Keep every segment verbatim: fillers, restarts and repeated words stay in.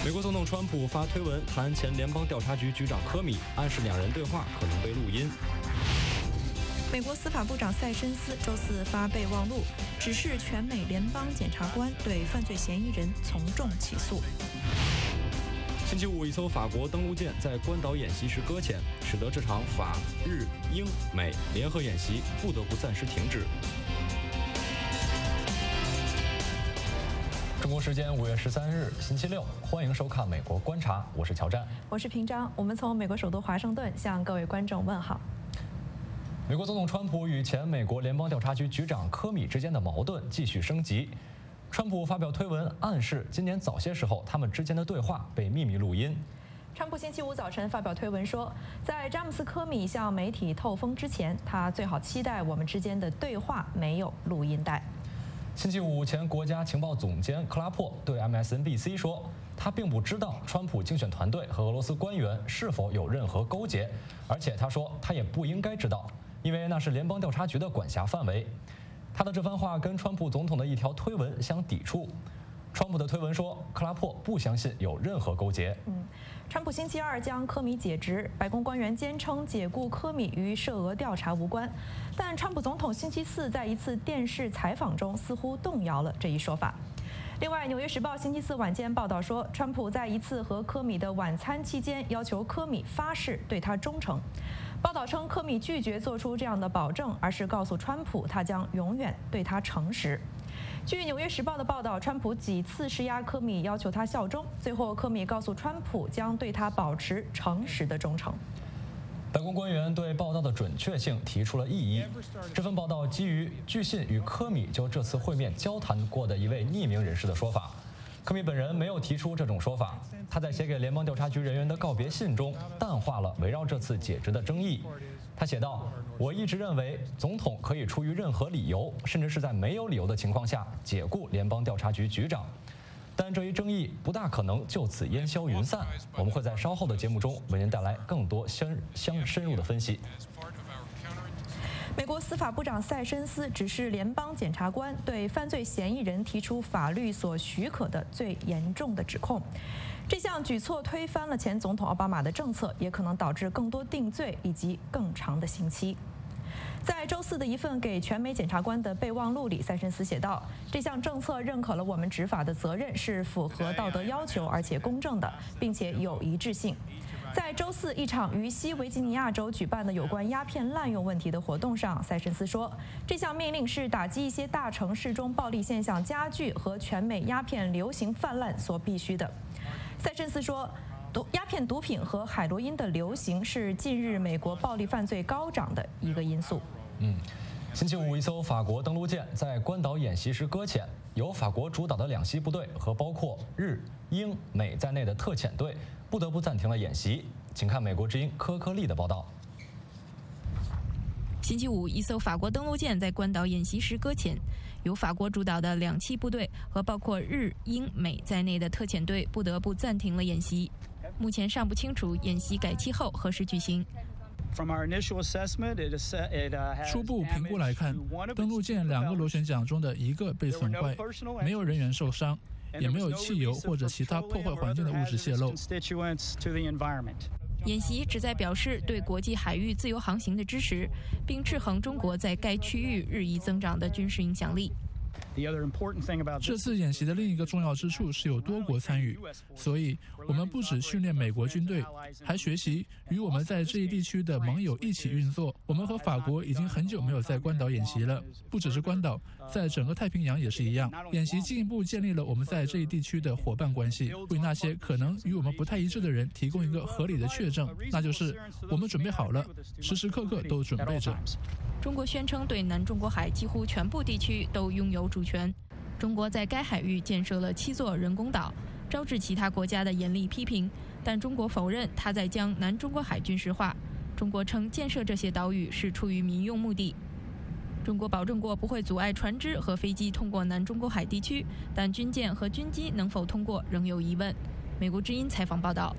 美国总统川普发推文谈前联邦调查局局长科米，暗示两人对话可能被录音。 美国司法部长塞申斯周四发备忘录，指示全美联邦检察官对犯罪嫌疑人从重起诉。 星期五，一艘法国登陆舰在关岛演习时搁浅，使得这场法、日、英、美联合演习不得不暂时停止。中国时间五月十三日，星期六，欢迎收看《美国观察》，我是乔战， 我是平章。我们从美国首都华盛顿向各位观众问好。 美国总统川普与前美国联邦调查局局长科米之间的矛盾继续升级。川普发表推文暗示，今年早些时候他们之间的对话被秘密录音。 川普星期五早晨发表推文说，在詹姆斯·科米向媒体透风之前，他最好期待我们之间的对话没有录音带。 星期五，前国家情报总监克拉珀对 M S N B C 说，他并不知道川普竞选团队和俄罗斯官员是否有任何勾结，而且他说他也不应该知道，因为那是联邦调查局的管辖范围。他的这番话跟川普总统的一条推文相抵触。川普的推文说，克拉珀不相信有任何勾结。 嗯，川普星期二将科米解职，白宫官员坚称解雇科米与涉俄调查无关，但川普总统星期四在一次电视采访中似乎动摇了这一说法。另外，《纽约时报》星期四晚间报道说，川普在一次和科米的晚餐期间要求科米发誓对他忠诚。报道称，科米拒绝做出这样的保证，而是告诉川普他将永远对他诚实。据《纽约时报》的报道，川普几次施压科米，要求他效忠，最后科米告诉川普将对他保持诚实的忠诚。 白宫官员对报道的准确性提出了异议。这份报道基于据信与科米就这次会面交谈过的一位匿名人士的说法。科米本人没有提出这种说法。他在写给联邦调查局人员的告别信中淡化了围绕这次解职的争议。他写道：“我一直认为，总统可以出于任何理由，甚至是在没有理由的情况下解雇联邦调查局局长。但这一争议不大可能就此烟消云散。我们会在稍后的节目中为您带来更多相相深入的分析。” 美国司法部长塞申斯指示联邦检察官对犯罪嫌疑人提出法律所许可的最严重的指控。这项举措推翻了前总统奥巴马的政策，也可能导致更多定罪以及更长的刑期。在周四的一份给全美检察官的备忘录里，塞申斯写道：“这项政策认可了我们执法的责任是符合道德要求而且公正的，并且有一致性。”在周四一场于西维吉尼亚州举办的有关鸦片滥用问题的活动上，塞申斯说，这项命令是打击一些大城市中暴力现象加剧和全美鸦片流行泛滥所必须的。塞申斯说，毒鸦片毒品和海洛因的流行是近日美国暴力犯罪高涨的一个因素。 嗯，星期五，一艘法国登陆舰在关岛演习时搁浅，由法国主导的两栖部队和包括日、英、美在内的特遣队不得不暂停了演习。请看美国之音科科利的报道。 星期五，一艘法国登陆舰在关岛演习时搁浅，由法国主导的两栖部队和包括日、英、美在内的特遣队不得不暂停了演习。目前尚不清楚演习改期后何时举行。 初步评估来看，登陆舰两个螺旋桨中的一个被损坏，没有人员受伤，也没有汽油或者其他破坏环境的物质泄漏。 演习旨在表示对国际海域自由航行的支持，并制衡中国在该区域日益增长的军事影响力。 这次演习的另一个重要之处是有多国参与，所以我们不只训练美国军队，还学习与我们在这一地区的盟友一起运作。我们和法国已经很久没有在关岛演习了，不只是关岛，在整个太平洋也是一样。演习进一步建立了我们在这一地区的伙伴关系，为那些可能与我们不太一致的人提供一个合理的确证，那就是我们准备好了，时时刻刻都准备着。 中国宣称对南中国海几乎全部地区都拥有主权。中国在该海域建设了七座人工岛，招致其他国家的严厉批评。但中国否认它在将南中国海军事化。中国称建设这些岛屿是出于民用目的。中国保证过不会阻碍船只和飞机通过南中国海地区，但军舰和军机能否通过仍有疑问。美国之音采访报道。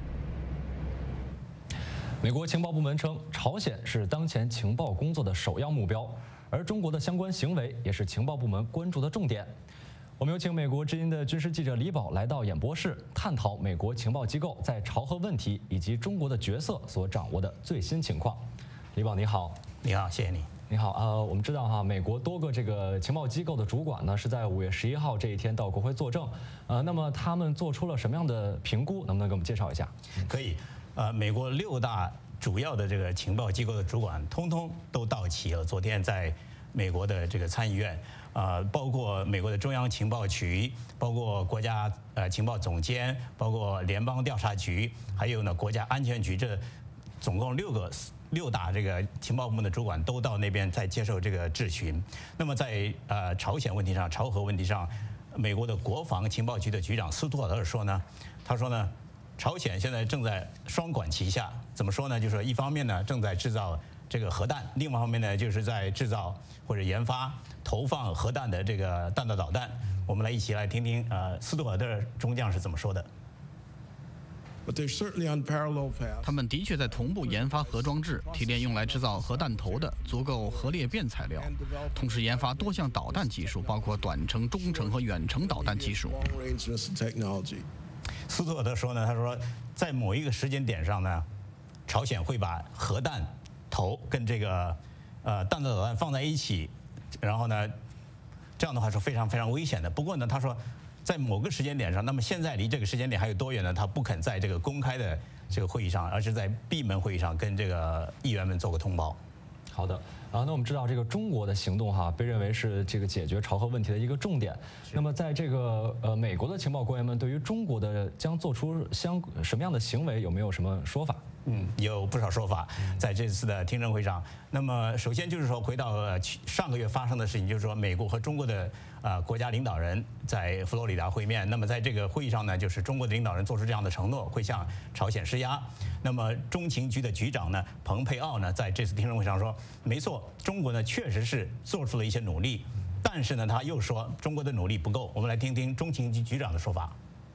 美国情报部门称，朝鲜是当前情报工作的首要目标，而中国的相关行为也是情报部门关注的重点。 我们有请美国之音的军事记者李宝来到演播室，探讨美国情报机构在朝核问题以及中国的角色所掌握的最新情况。李宝你好。 你好，谢谢你。 你好，呃，我们知道哈，美国多个这个情报机构的主管呢是在五月十一号这一天到国会作证，呃，那么他们做出了什么样的评估？能不能给我们介绍一下？ 可以，呃，美国六大主要的这个情报机构的主管，通通都到齐了。昨天在美国的这个参议院。呃，包括美国的中央情报局，包括国家呃情报总监，包括联邦调查局，还有呢国家安全局，这总共六个六大这个情报部门的主管都到那边在接受这个质询。那么在呃朝鲜问题上、朝核问题上，美国的国防情报局的局长斯图尔特说呢，他说呢，朝鲜现在正在双管齐下，怎么说呢？就是说一方面呢正在制造这个核弹，另外一方面呢就是在制造或者研发。投放核弹的这个弹道导弹，我们来一起来听听呃斯图尔特中将是怎么说的。 他们的确在同步研发核装置，提炼用来制造核弹头的足够核裂变材料，同时研发多项导弹技术，包括短程、中程和远程导弹技术。 斯图尔特说呢，他说在某一个时间点上呢，朝鲜会把核弹头跟这个呃弹道导弹放在一起。然后呢，这样的话是非常非常危险的。不过呢，他说，在某个时间点上，那么现在离这个时间点还有多远呢？他不肯在这个公开的这个会议上，而是在闭门会议上跟这个议员们做个通报。 好的，啊，那我们知道这个中国的行动哈，被认为是这个解决朝核问题的一个重点。那么在这个呃美国的情报官员们对于中国的将做出相什么样的行为，有没有什么说法？ 嗯，有不少说法，在这次的听证会上。那么，首先就是说，回到呃上个月发生的事情，就是说，美国和中国的呃国家领导人在佛罗里达会面。那么，在这个会议上呢，就是中国的领导人做出这样的承诺，会向朝鲜施压。那么，中情局的局长呢，蓬佩奥呢，在这次听证会上说，没错，中国呢确实是做出了一些努力，但是呢，他又说中国的努力不够。我们来听听中情局局长的说法。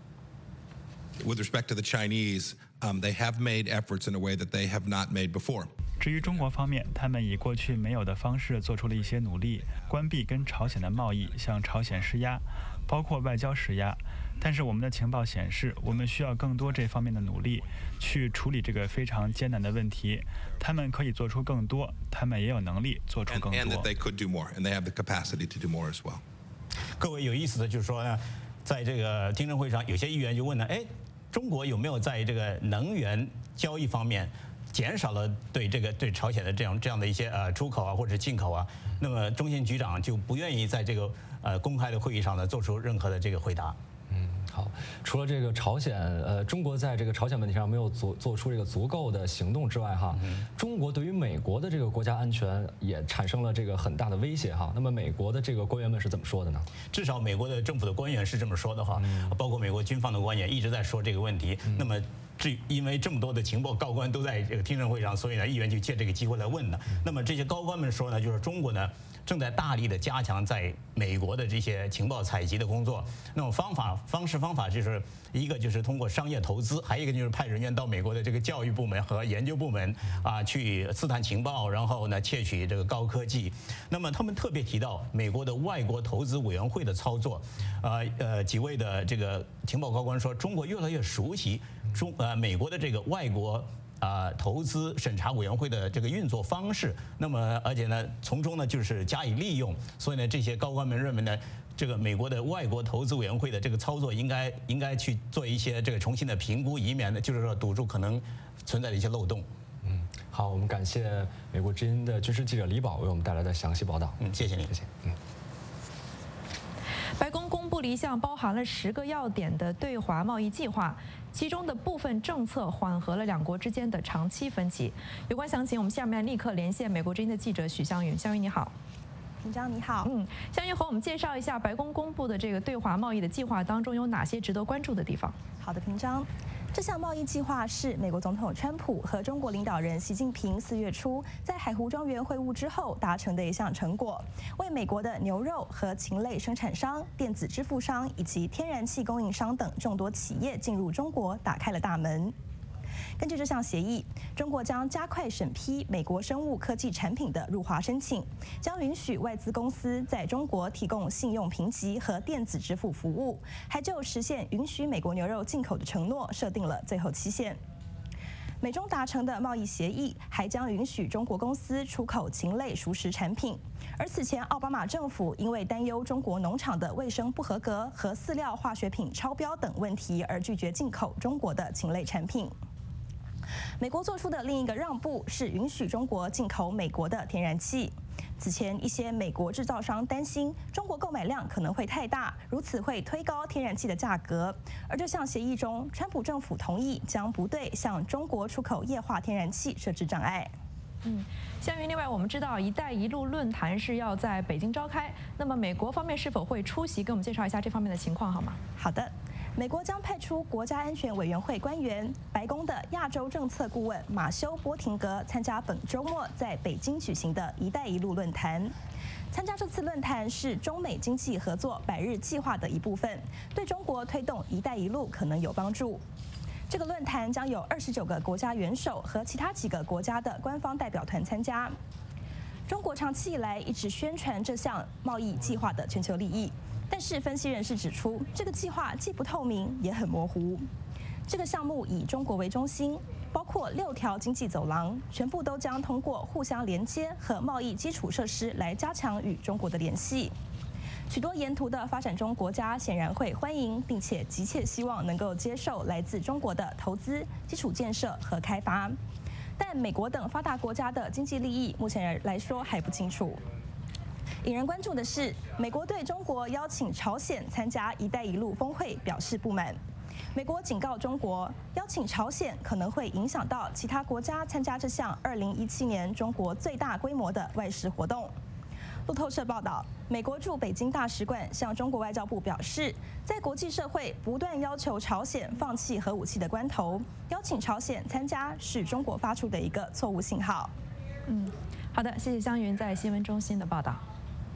With respect to the Chinese, um, they have made efforts in a way that they have not made before. 至于中国方面，他们以过去没有的方式做出了一些努力，关闭跟朝鲜的贸易，向朝鲜施压，包括外交施压。但是我们的情报显示，我们需要更多这方面的努力，去处理这个非常艰难的问题。他们可以做出更多，他们也有能力做出更多。 And, and that they could do more, and they have the capacity to do more as well. 各位有意思的就是说呢，在这个听证会上，有些议员就问呢，哎。中国有没有在这个能源交易方面减少了对这个对朝鲜的这样这样的一些呃出口啊或者进口啊？那么中情局长就不愿意在这个呃公开的会议上呢做出任何的这个回答。 嗯，好。除了这个朝鲜，呃，中国在这个朝鲜问题上没有做做出这个足够的行动之外，哈，嗯、中国对于美国的这个国家安全也产生了这个很大的威胁，哈。那么美国的这个官员们是怎么说的呢？ 至少美国的政府的官员是这么说的哈，嗯、包括美国军方的官员一直在说这个问题。嗯、那么。至于因为这么多的情报高官都在这个听证会上，所以呢，议员就借这个机会来问呢。那么这些高官们说呢，就是中国呢正在大力的加强在美国的这些情报采集的工作。那么方法方式方法就是一个就是通过商业投资，还有一个就是派人员到美国的这个教育部门和研究部门啊去刺探情报，然后呢窃取这个高科技。那么他们特别提到美国的外国投资委员会的操作，呃呃几位的这个情报高官说，中国越来越熟悉中呃美国的这个外国。啊、呃，投资审查委员会的这个运作方式，那么而且呢，从中呢就是加以利用，所以呢，这些高官们认为呢，这个美国的外国投资委员会的这个操作应该应该去做一些这个重新的评估，以免呢就是说堵住可能存在的一些漏洞。 嗯，好，我们感谢美国之音的军事记者李宝为我们带来的详细报道。 嗯，谢谢你， 谢谢。嗯。 白宫公布了一项包含了十个要点的对华贸易计划，其中的部分政策缓和了两国之间的长期分歧。有关详情，我们下面立刻连线美国之音的记者许湘云。湘云你好。 平章你好。 嗯，湘云和我们介绍一下白宫公布的这个对华贸易的计划当中有哪些值得关注的地方？ 好的，平章。这项贸易计划是美国总统川普和中国领导人习近平四月初在海湖庄园会晤之后达成的一项成果，为美国的牛肉和禽类生产商、电子支付商以及天然气供应商等众多企业进入中国打开了大门。 根据这项协议，中国将加快审批美国生物科技产品的入华申请，将允许外资公司在中国提供信用评级和电子支付服务，还就实现允许美国牛肉进口的承诺设定了最后期限。美中达成的贸易协议还将允许中国公司出口禽类熟食产品，而此前奥巴马政府因为担忧中国农场的卫生不合格和饲料化学品超标等问题而拒绝进口中国的禽类产品。美国做出的另一个让步是允许中国进口美国的天然气。此前，一些美国制造商担心中国购买量可能会太大，如此会推高天然气的价格。而这项协议中，川普政府同意将不对向中国出口液化天然气设置障碍。 嗯，相云，另外我们知道“一带一路”论坛是要在北京召开，那么美国方面是否会出席？给我们介绍一下这方面的情况好吗？ 好的。美国将派出国家安全委员会官员、白宫的亚洲政策顾问马修·波廷格参加本周末在北京举行的一带一路论坛。参加这次论坛是中美经济合作百日计划的一部分，对中国推动一带一路可能有帮助。这个论坛将有二十九个国家元首和其他几个国家的官方代表团参加。中国长期以来一直宣传这项贸易计划的全球利益。但是分析人士指出，这个计划既不透明，也很模糊。这个项目以中国为中心，包括六条经济走廊，全部都将通过互相连接和贸易基础设施来加强与中国的联系。许多沿途的发展中国家显然会欢迎，并且急切希望能够接受来自中国的投资、基础建设和开发。但美国等发达国家的经济利益目前来说还不清楚。引人关注的是，美国对中国邀请朝鲜参加“一带一路”峰会表示不满。美国警告中国，邀请朝鲜可能会影响到其他国家参加这项二零一七年中国最大规模的外事活动。路透社报道，美国驻北京大使馆向中国外交部表示，在国际社会不断要求朝鲜放弃核武器的关头，邀请朝鲜参加是中国发出的一个错误信号。 嗯，好的，谢谢湘云在新闻中心的报道。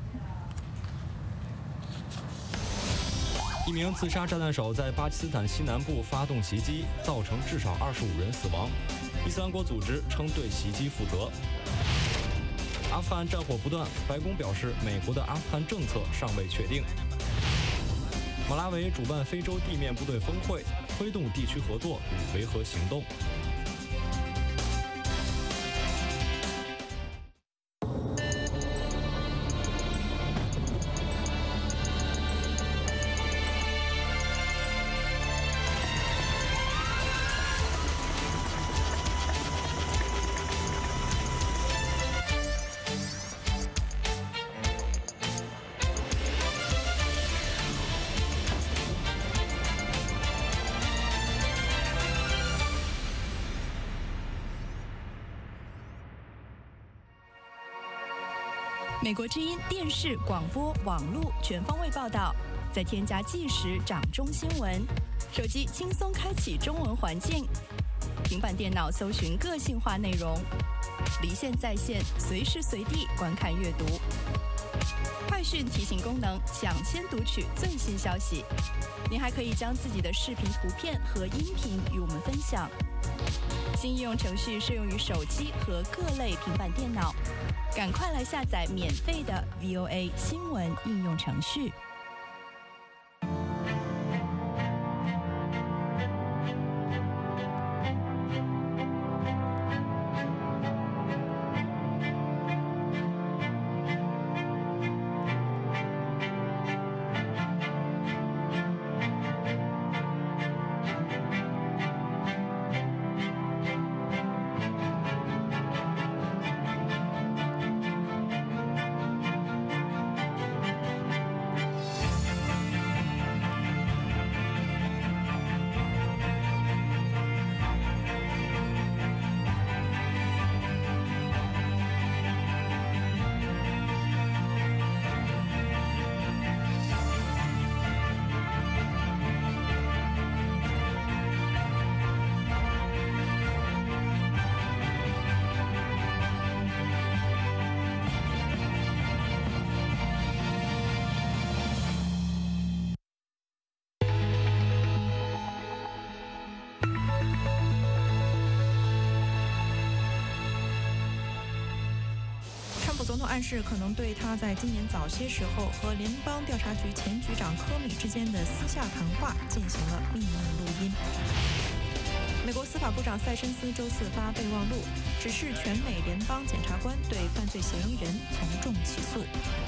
一名自杀炸弹手在巴基斯坦西南部发动袭击，造成至少二十五人死亡。伊斯兰国组织称对袭击负责。阿富汗战火不断，白宫表示美国的阿富汗政策尚未确定。马拉维主办非洲地面部队峰会，推动地区合作与维和行动。 美国之音电视、广播、网络全方位报道，再添加即时掌中新闻，手机轻松开启中文环境，平板电脑搜寻个性化内容，离线在线，随时随地观看阅读。快讯提醒功能，抢先读取最新消息。您还可以将自己的视频、图片和音频与我们分享。新应用程序适用于手机和各类平板电脑。赶快来下载免费的 V O A 新闻应用程序。 总统暗示可能对他在今年早些时候和联邦调查局前局长科米之间的私下谈话进行了秘密录音。美国司法部长塞申斯周四发备忘录，指示全美联邦检察官对犯罪嫌疑人从重起诉。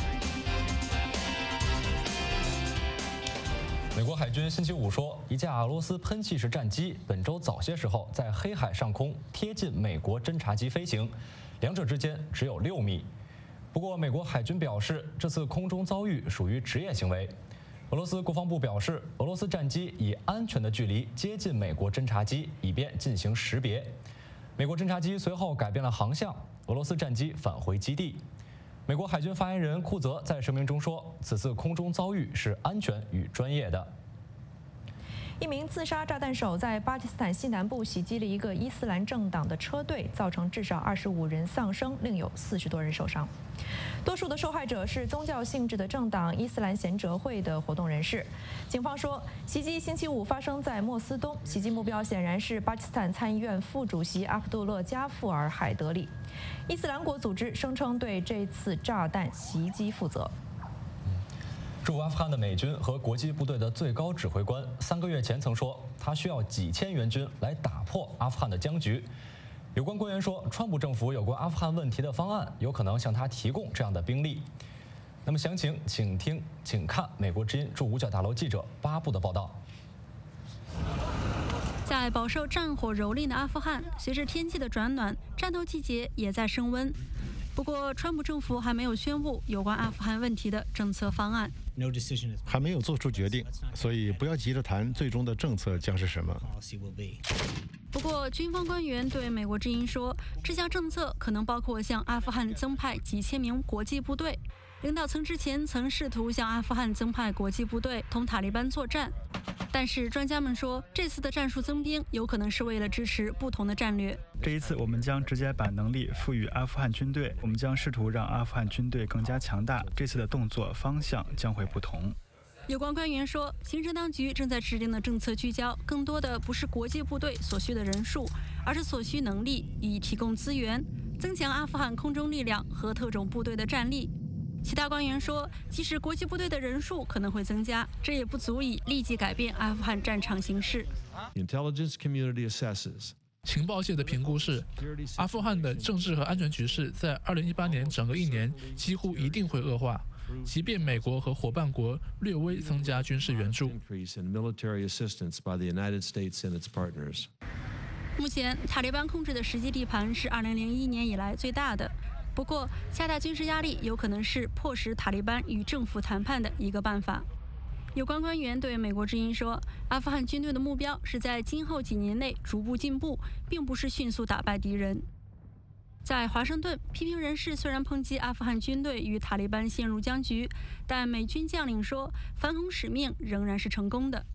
美国海军星期五说，一架俄罗斯喷气式战机本周早些时候在黑海上空贴近美国侦察机飞行，两者之间只有六米。不过，美国海军表示，这次空中遭遇属于职业行为。俄罗斯国防部表示，俄罗斯战机以安全的距离接近美国侦察机，以便进行识别。美国侦察机随后改变了航向，俄罗斯战机返回基地。美国海军发言人库泽在声明中说，此次空中遭遇是安全与专业的。 一名自杀炸弹手在巴基斯坦西南部袭击了一个伊斯兰政党的车队，造成至少二十五人丧生，另有四十多人受伤。多数的受害者是宗教性质的政党伊斯兰贤哲会的活动人士。警方说，袭击星期五发生在莫斯东，袭击目标显然是巴基斯坦参议院副主席阿卜杜勒加富尔海德里。伊斯兰国组织声称对这次炸弹袭击负责。 驻阿富汗的美军和国际部队的最高指挥官三个月前曾说，他需要几千援军来打破阿富汗的僵局。有关官员说，川普政府有关阿富汗问题的方案有可能向他提供这样的兵力。那么详情，请听，请看美国之音驻五角大楼记者巴布的报道。 在饱受战火蹂躏的阿富汗，随着天气的转暖，战斗季节也在升温。不过，川普政府还没有宣布有关阿富汗问题的政策方案， 还没有做出决定，所以不要急着谈最终的政策将是什么。 不过，军方官员对美国之音说，这项政策可能包括向阿富汗增派几千名国际部队。领导层之前曾试图向阿富汗增派国际部队同塔利班作战，但是专家们说，这次的战术增兵有可能是为了支持不同的战略。 这一次，我们将直接把能力赋予阿富汗军队，我们将试图让阿富汗军队更加强大。这次的动作方向将会不同。 有关官员说，行政当局正在制定的政策聚焦更多的不是国际部队所需的人数，而是所需能力，以提供资源，增强阿富汗空中力量和特种部队的战力。其他官员说，即使国际部队的人数可能会增加，这也不足以立即改变阿富汗战场形势。 情报界的评估是，阿富汗的政治和安全局势在二零一八年整个一年几乎一定会恶化，即便美国和伙伴国略微增加军事援助。 目前，塔利班控制的实际地盘是二零零一年以来最大的。不过，加大军事压力有可能是迫使塔利班与政府谈判的一个办法。有关官员对美国之音说，阿富汗军队的目标是在今后几年内逐步进步，并不是迅速打败敌人。在华盛顿，批评人士虽然抨击阿富汗军队与塔利班陷入僵局，但美军将领说，反恐使命仍然是成功的。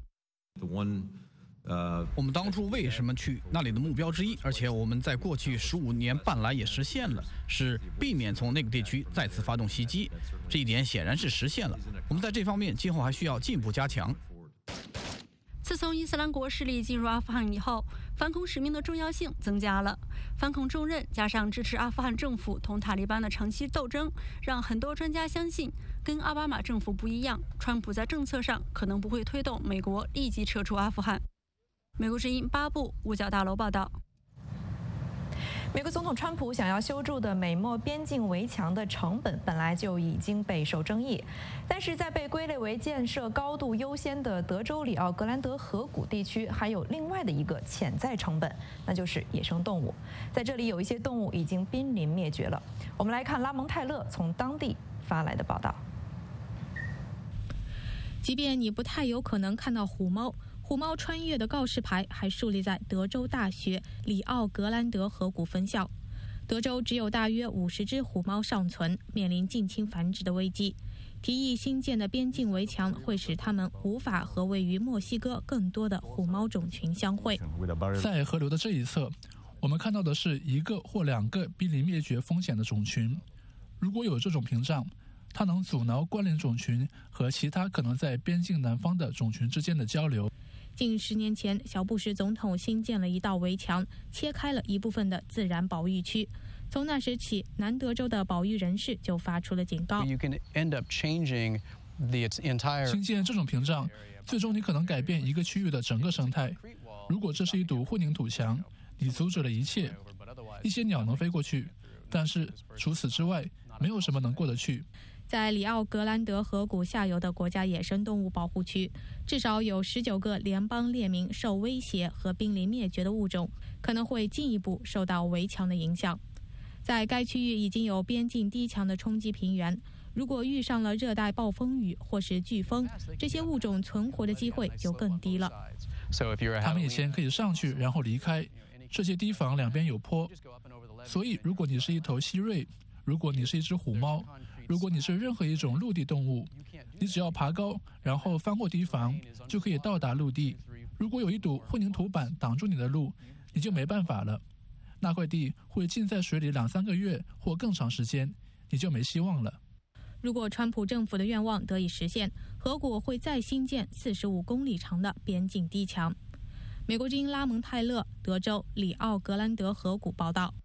呃，我们当初为什么去那里的目标之一，而且我们在过去十五年半来也实现了，是避免从那个地区再次发动袭击。这一点显然是实现了。我们在这方面今后还需要进一步加强。 自从伊斯兰国势力进入阿富汗以后，反恐使命的重要性增加了。反恐重任加上支持阿富汗政府同塔利班的长期斗争，让很多专家相信，跟奥巴马政府不一样，川普在政策上可能不会推动美国立即撤出阿富汗。美国之音巴布五角大楼报道。 美国总统川普想要修筑的美墨边境围墙的成本本来就已经备受争议，但是在被归类为建设高度优先的德州里奥格兰德河谷地区，还有另外的一个潜在成本，那就是野生动物。在这里有一些动物已经濒临灭绝了。我们来看拉蒙泰勒从当地发来的报道。 即便你不太有可能看到虎猫。虎猫穿越的告示牌还树立在德州大学里奥格兰德河谷分校。德州只有大约五十只虎猫尚存，面临近亲繁殖的危机。提议新建的边境围墙会使它们无法和位于墨西哥更多的虎猫种群相会。 在河流的这一侧，我们看到的是一个或两个濒临灭绝风险的种群。如果有这种屏障，它能阻挠关联种群和其他可能在边境南方的种群之间的交流。 近十年前，小布什总统新建了一道围墙，切开了一部分的自然保育区。 从那时起，南德州的保育人士就发出了警告。 新建这种屏障，最终你可能改变一个区域的整个生态。如果这是一堵混凝土墙，你阻止了一切。一些鸟能飞过去，但是除此之外，没有什么能过得去。 在里奥格兰德河谷下游的国家野生动物保护区，至少有十九个联邦列明受威胁和濒临灭绝的物种可能会进一步受到围墙的影响。在该区域已经有边境低墙的冲击平原，如果遇上了热带暴风雨或是飓风，这些物种存活的机会就更低了。 他们以前可以上去然后离开，这些堤防两边有坡，所以如果你是一头蜥蜴，如果你是一只虎猫，如果你是任何一种陆地动物，你只要爬高，然后翻过堤防，就可以到达陆地。如果有一堵混凝土板挡住你的路，你就没办法了。那块地会浸在水里两三个月或更长时间，你就没希望了。 如果川普政府的愿望得以实现，河谷会再新建四十五公里长的边境堤墙。美国之音拉蒙泰勒，德州里奥格兰德河谷报道。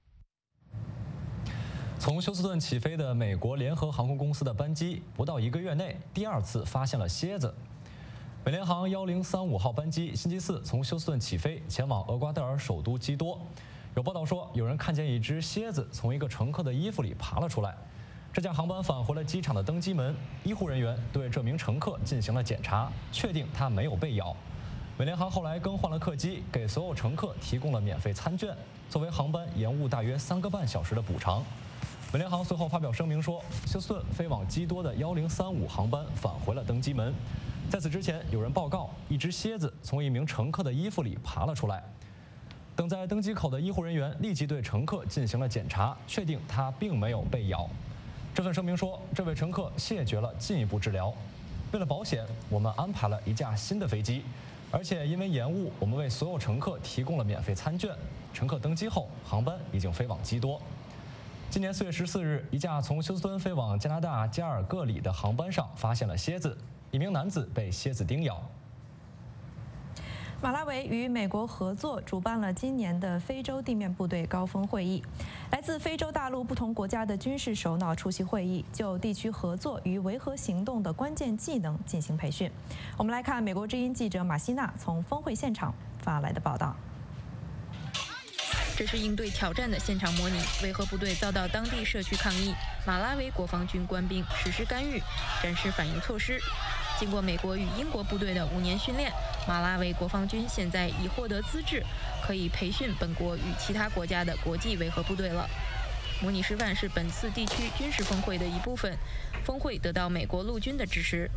从休斯顿起飞的美国联合航空公司的班机，不到一个月内第二次发现了蝎子。美联航幺零三五号班机星期四从休斯顿起飞，前往厄瓜多尔首都基多。有报道说，有人看见一只蝎子从一个乘客的衣服里爬了出来。这架航班返回了机场的登机门，医护人员对这名乘客进行了检查，确定他没有被咬。美联航后来更换了客机，给所有乘客提供了免费餐券，作为航班延误大约三个半小时的补偿。美联航随后发表声明说，休斯顿飞往基多的幺零三五航班返回了登机门。在此之前，有人报告一只蝎子从一名乘客的衣服里爬了出来。等在登机口的医护人员立即对乘客进行了检查，确定他并没有被咬。这份声明说，这位乘客谢绝了进一步治疗。为了保险，我们安排了一架新的飞机，而且因为延误，我们为所有乘客提供了免费餐券。乘客登机后，航班已经飞往基多。今年四月十四日，一架从休斯敦飞往加拿大加尔各里的航班上发现了蝎子，一名男子被蝎子叮咬。 马拉维与美国合作主办了今年的非洲地面部队高峰会议，来自非洲大陆不同国家的军事首脑出席会议，就地区合作与维和行动的关键技能进行培训。我们来看美国之音记者马西娜从峰会现场发来的报道。 这是应对挑战的现场模拟，维和部队遭到当地社区抗议，马拉维国防军官兵实施干预，展示反应措施。经过美国与英国部队的五年训练，马拉维国防军现在已获得资质，可以培训本国与其他国家的国际维和部队了。模拟示范是本次地区军事峰会的一部分，峰会得到美国陆军的支持。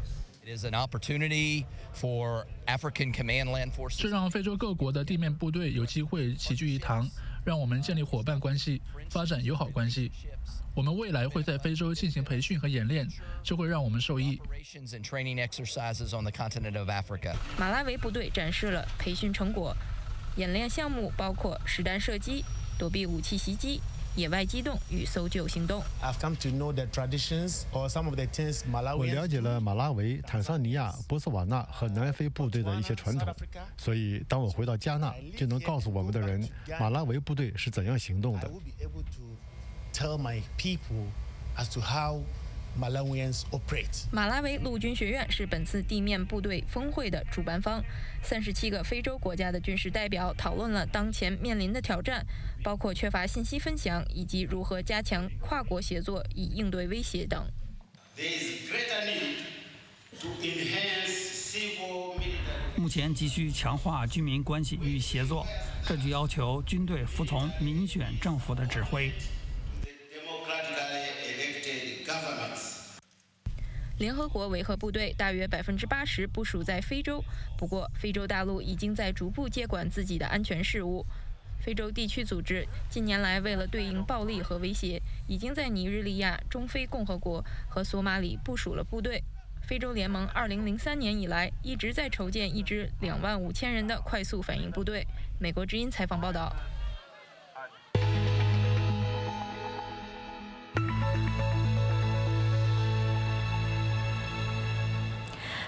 这让非洲各国的地面部队有机会齐聚一堂，让我们建立伙伴关系，发展友好关系。我们未来会在非洲进行培训和演练，这会让我们受益。 马拉维部队展示了培训成果，演练项目包括实弹射击、躲避武器袭击、野外机动与搜救行动。 我了解了马拉维、坦桑尼亚、波斯瓦纳和南非部队的一些传统，所以当我回到加纳，就能告诉我们的人，马拉维部队是怎样行动的。 Tell my people as to how Malawians operate. 马拉维陆军学院是本次地面部队峰会的主办方。三十七个非洲国家的军事代表讨论了当前面临的挑战，包括缺乏信息分享以及如何加强跨国协作以应对威胁等。 目前急需强化居民关系与协作，这就要求军队服从民选政府的指挥。 联合国维和部队大约百分之八十部署在非洲，不过非洲大陆已经在逐步接管自己的安全事务。非洲地区组织近年来为了对应暴力和威胁，已经在尼日利亚、中非共和国和索马里部署了部队。非洲联盟二零零三年以来一直在筹建一支两万五千人的快速反应部队。美国之音采访报道。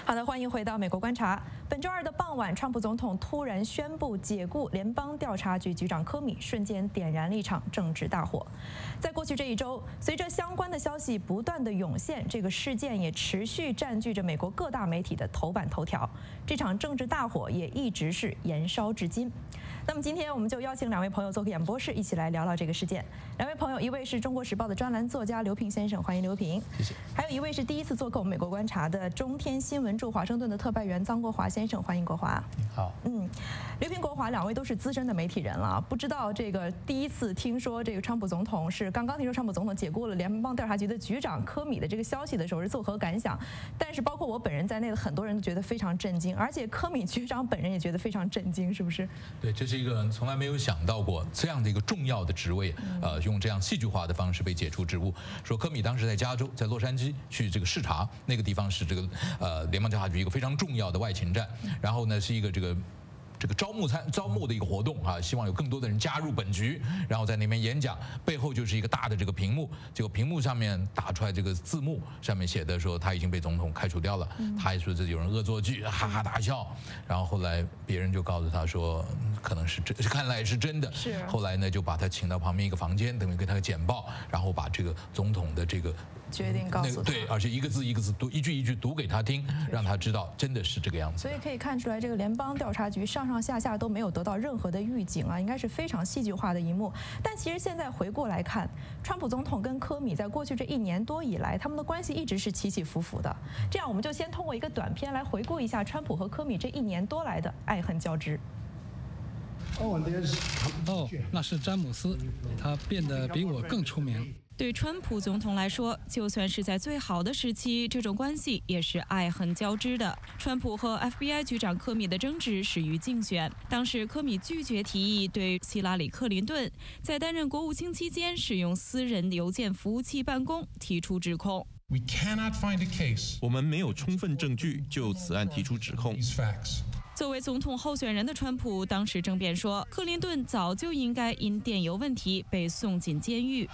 好的，欢迎回到美国观察。本周二的傍晚，川普总统突然宣布解雇联邦调查局局长科米，瞬间点燃了一场政治大火。在过去这一周，随着相关的消息不断的涌现，这个事件也持续占据着美国各大媒体的头版头条。这场政治大火也一直是延烧至今。那么今天我们就邀请两位朋友做客演播室，一起来聊聊这个事件。两位朋友，一位是中国时报的专栏作家刘平先生，欢迎刘平。 谢谢。 还有一位是第一次做客我们美国观察的中天新闻驻华盛顿的特派员臧国华先生，欢迎国华。 好。 嗯，刘平、国华两位都是资深的媒体人了，不知道这个第一次听说这个川普总统是刚刚听说川普总统解雇了联邦调查局的局长科米的这个消息的时候是作何感想？但是包括我本人在内的很多人都觉得非常震惊，而且科米局长本人也觉得非常震惊，是不是？ 对，这是一个从来没有想到过这样的一个重要的职位，呃，用这样戏剧化的方式被解除职务。说科米当时在加州，在洛杉矶去这个视察，那个地方是这个呃联邦调查局一个非常重要的外勤站，然后呢是一个这个。这个招募参招募的一个活动啊，希望有更多的人加入本局，然后在那边演讲，背后就是一个大的这个屏幕，结果屏幕上面打出来这个字幕，上面写的说他已经被总统开除掉了，他还说这有人恶作剧，哈哈大笑，然后后来别人就告诉他说，可能是真，看来是真的， 是， 后来呢就把他请到旁边一个房间，等于给他简报，然后把这个总统的这个。 决定告诉他， 对，而且一个字一个字读，一句一句读给他听，让他知道真的是这个样子。 所以可以看出来，这个联邦调查局上上下下都没有得到任何的预警啊，应该是非常戏剧化的一幕。但其实现在回过来看，川普总统跟科米在过去这一年多以来，他们的关系一直是起起伏伏的。这样，我们就先通过一个短片来回顾一下川普和科米这一年多来的爱恨交织。 哦，那是詹姆斯，他变得比我更出名。 对川普总统来说，就算是在最好的时期，这种关系也是爱恨交织的。川普和 F B I 局长科米的争执始于竞选，当时科米拒绝提议对希拉里·克林顿在担任国务卿期间使用私人邮件服务器办公提出指控。 我们没有充分证据就此案提出指控。 作为总统候选人的川普当时争辩说，克林顿早就应该因电邮问题被送进监狱。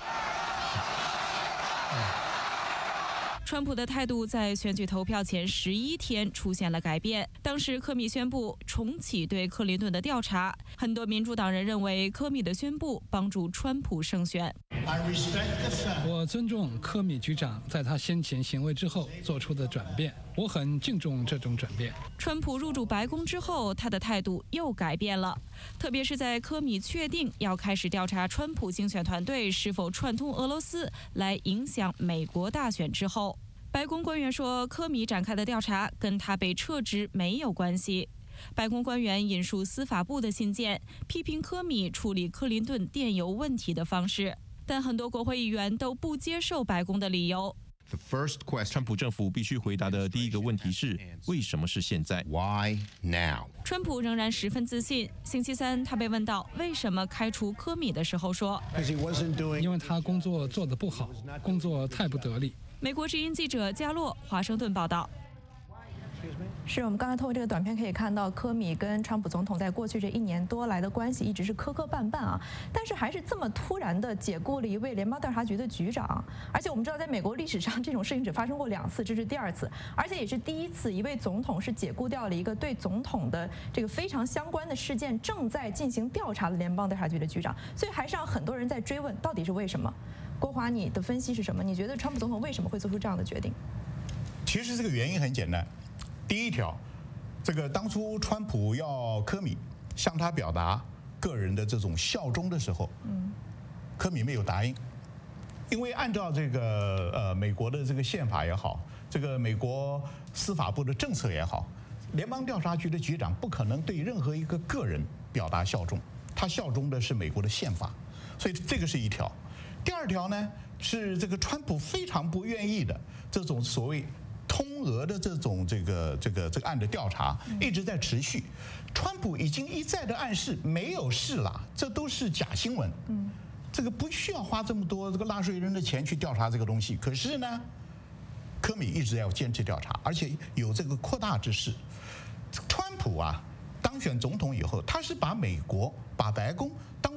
川普的态度在选举投票前十一天出现了改变。当时科米宣布重启对克林顿的调查，很多民主党人认为科米的宣布帮助川普胜选。 我尊重科米局长在他先前行为之后做出的转变，我很敬重这种转变。 川普入主白宫之后，他的态度又改变了，特别是在科米确定要开始调查川普竞选团队是否串通俄罗斯来影响美国大选之后。白宫官员说，科米展开的调查跟他被撤职没有关系。白宫官员引述司法部的信件，批评科米处理克林顿电邮问题的方式，但很多国会议员都不接受白宫的理由。 川普政府必须回答的第一个问题是：为什么是现在 ？Why now？ 川普仍然十分自信。星期三，他被问到为什么开除科米的时候说：“ 因为他工作做得不好，工作太不得力。” 美国之音记者加洛华盛顿报道。 是我们刚才透过这个短片可以看到，科米跟川普总统在过去这一年多来的关系一直是磕磕绊绊啊，但是还是这么突然的解雇了一位联邦调查局的局长，而且我们知道，在美国历史上这种事情只发生过两次，这是第二次，而且也是第一次一位总统是解雇掉了一个对总统的这个非常相关的事件正在进行调查的联邦调查局的局长，所以还是让很多人在追问到底是为什么。郭华，你的分析是什么？你觉得川普总统为什么会做出这样的决定？ 其实这个原因很简单。第一条，这个当初川普要科米向他表达个人的这种效忠的时候，嗯，科米没有答应，因为按照这个呃美国的这个宪法也好，这个美国司法部的政策也好，联邦调查局的局长不可能对任何一个个人表达效忠，他效忠的是美国的宪法，所以这个是一条。第二条呢，是这个川普非常不愿意的这种所谓通俄的这种这个这个这个案的调查一直在持续，川普已经一再的暗示没有事了，这都是假新闻，嗯，这个不需要花这么多这个纳税人的钱去调查这个东西。可是呢，科米一直要坚持调查，而且有这个扩大之势。川普啊，当选总统以后，他是把美国把白宫当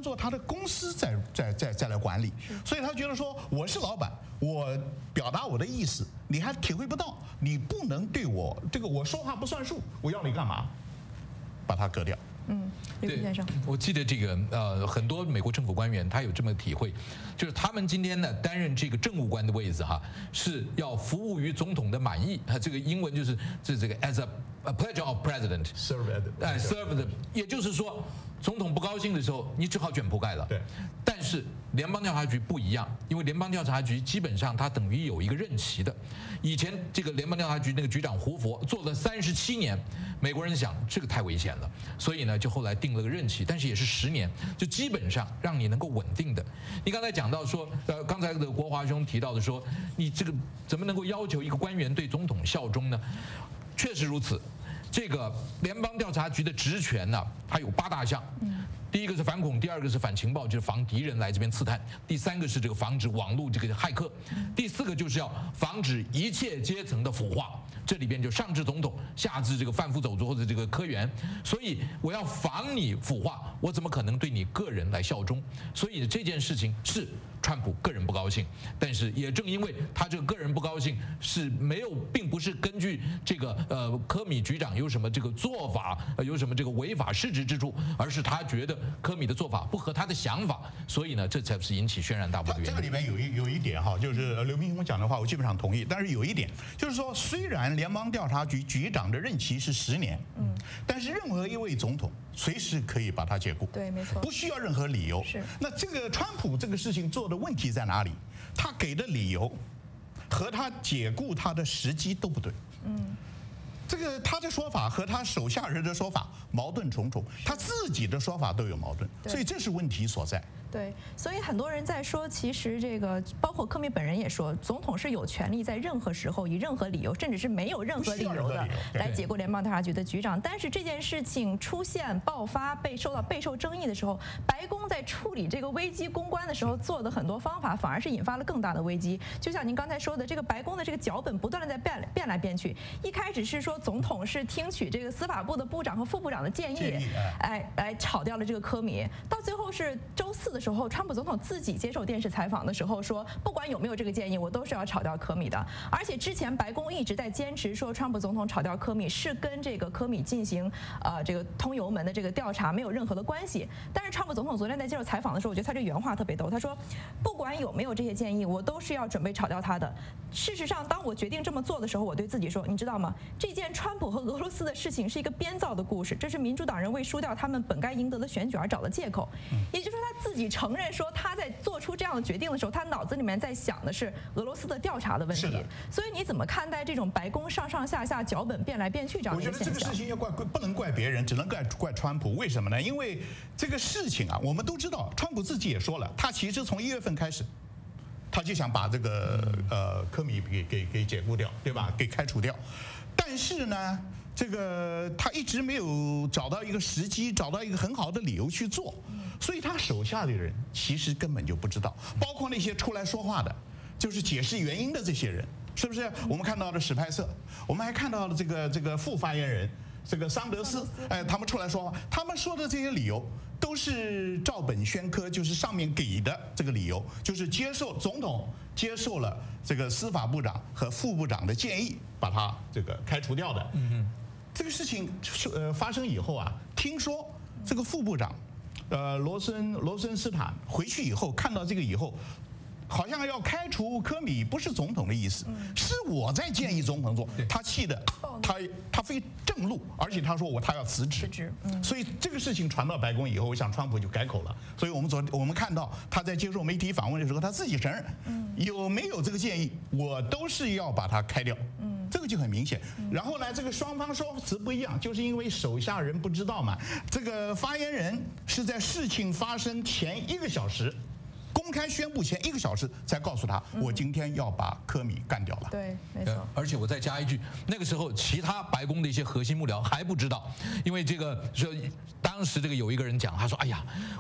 作他的公司在在在在来管理，所以他觉得说我是老板，我表达我的意思，你还体会不到，你不能对我这个我说话不算数，我要你干嘛？把它割掉。 嗯，刘先生， 我记得这个呃，很多美国政府官员他有这么个体会，就是他们今天呢担任这个政务官的位置哈，是要服务于总统的满意啊，这个英文就是这这个 as a a pleasure of president serve at 哎 serve the， 也就是说，总统不高兴的时候，你只好卷铺盖了。 对， 但是联邦调查局不一样，因为联邦调查局基本上它等于有一个任期的。以前这个联邦调查局那个局长胡佛做了三十七年，美国人想这个太危险了，所以呢就后来定了个任期，但是也是十年，就基本上让你能够稳定的。你刚才讲到说，呃，刚才的国华兄提到的说，你这个怎么能够要求一个官员对总统效忠呢？确实如此。这个联邦调查局的职权呢，它有八大项。第一个是反恐，第二个是反情报，就是防敌人来这边刺探；第三个是这个防止网络这个骇客；第四个就是要防止一切阶层的腐化。这里边就上至总统，下至这个贩夫走卒或者这个科员。所以我要防你腐化，我怎么可能对你个人来效忠？所以这件事情是川普个人不高兴，但是也正因为他这个个人不高兴是没有，并不是根据这个呃科米局长有什么这个做法，呃有什么这个违法失职之处，而是他觉得科米的做法不合他的想法，所以呢，这才是引起轩然大波的原因。 这个里面有一有一点哈，就是刘明雄讲的话，我基本上同意。但是有一点就是说，虽然联邦调查局局长的任期是十年，嗯，但是任何一位总统随时可以把他解雇， 对，没错， 不需要任何理由。 是。 那这个川普这个事情做的问题在哪里？他给的理由和他解雇他的时机都不对。嗯。这个他的说法和他手下人的说法矛盾重重，他自己的说法都有矛盾，所以这是问题所在。 对，所以很多人在说，其实这个包括科米本人也说，总统是有权利在任何时候以任何理由，甚至是没有任何理由的来解雇联邦调查局的局长。但是这件事情出现爆发、被受到备受争议的时候，白宫在处理这个危机公关的时候做的很多方法，反而是引发了更大的危机。就像您刚才说的，这个白宫的这个脚本不断的在变变来变去。一开始是说总统是听取这个司法部的部长和副部长的建议，哎，来炒掉了这个科米。到最后是周四的时候，川普总统自己接受电视采访的时候说，不管有没有这个建议，我都是要炒掉科米的。而且之前白宫一直在坚持说，川普总统炒掉科米是跟这个科米进行呃这个通油门的这个调查没有任何的关系。但是川普总统昨天在接受采访的时候，我觉得他这原话特别逗，他说，不管有没有这些建议，我都是要准备炒掉他的。事实上，当我决定这么做的时候，我对自己说，你知道吗？这件川普和俄罗斯的事情是一个编造的故事，这是民主党人为输掉他们本该赢得的选举而找的借口。也就是说，他自己承认说他在做出这样的决定的时候，他脑子里面在想的是俄罗斯的调查的问题。所以你怎么看待这种白宫上上下下脚本变来变去这样的现象？ 我觉得这个事情要怪不能怪别人，只能怪怪川普。为什么呢？因为这个事情啊，我们都知道，川普自己也说了，他其实从一月份开始，他就想把这个呃科米给给给解雇掉，对吧？给开除掉。但是呢，这个他一直没有找到一个时机，找到一个很好的理由去做，所以他手下的人其实根本就不知道，包括那些出来说话的，就是解释原因的这些人，是不是？我们看到了史派瑟，我们还看到了这个这个副发言人这个桑德斯，哎，他们出来说话，他们说的这些理由都是照本宣科，就是上面给的这个理由，就是接受总统接受了这个司法部长和副部长的建议，把他这个开除掉的。嗯，这个事情呃发生以后啊，听说这个副部长，呃罗森罗森斯坦回去以后看到这个以后，好像要开除科米，不是总统的意思，是我在建议总统做，他气的，他他非正怒，而且他说我他要辞职，辞职，所以这个事情传到白宫以后，我想川普就改口了，所以我们昨我们看到他在接受媒体访问的时候，他自己承认，有没有这个建议，我都是要把它开掉，这个就很明显。然后呢，这个双方说辞不一样，就是因为手下人不知道嘛，这个发言人是在事情发生前一个小时。公开宣布前一个小时才告诉他，我今天要把科米干掉了。 对，没错。 而且我再加一句，那个时候其他白宫的一些核心幕僚还不知道，因为这个说当时这个有一个人讲，他说：“哎呀，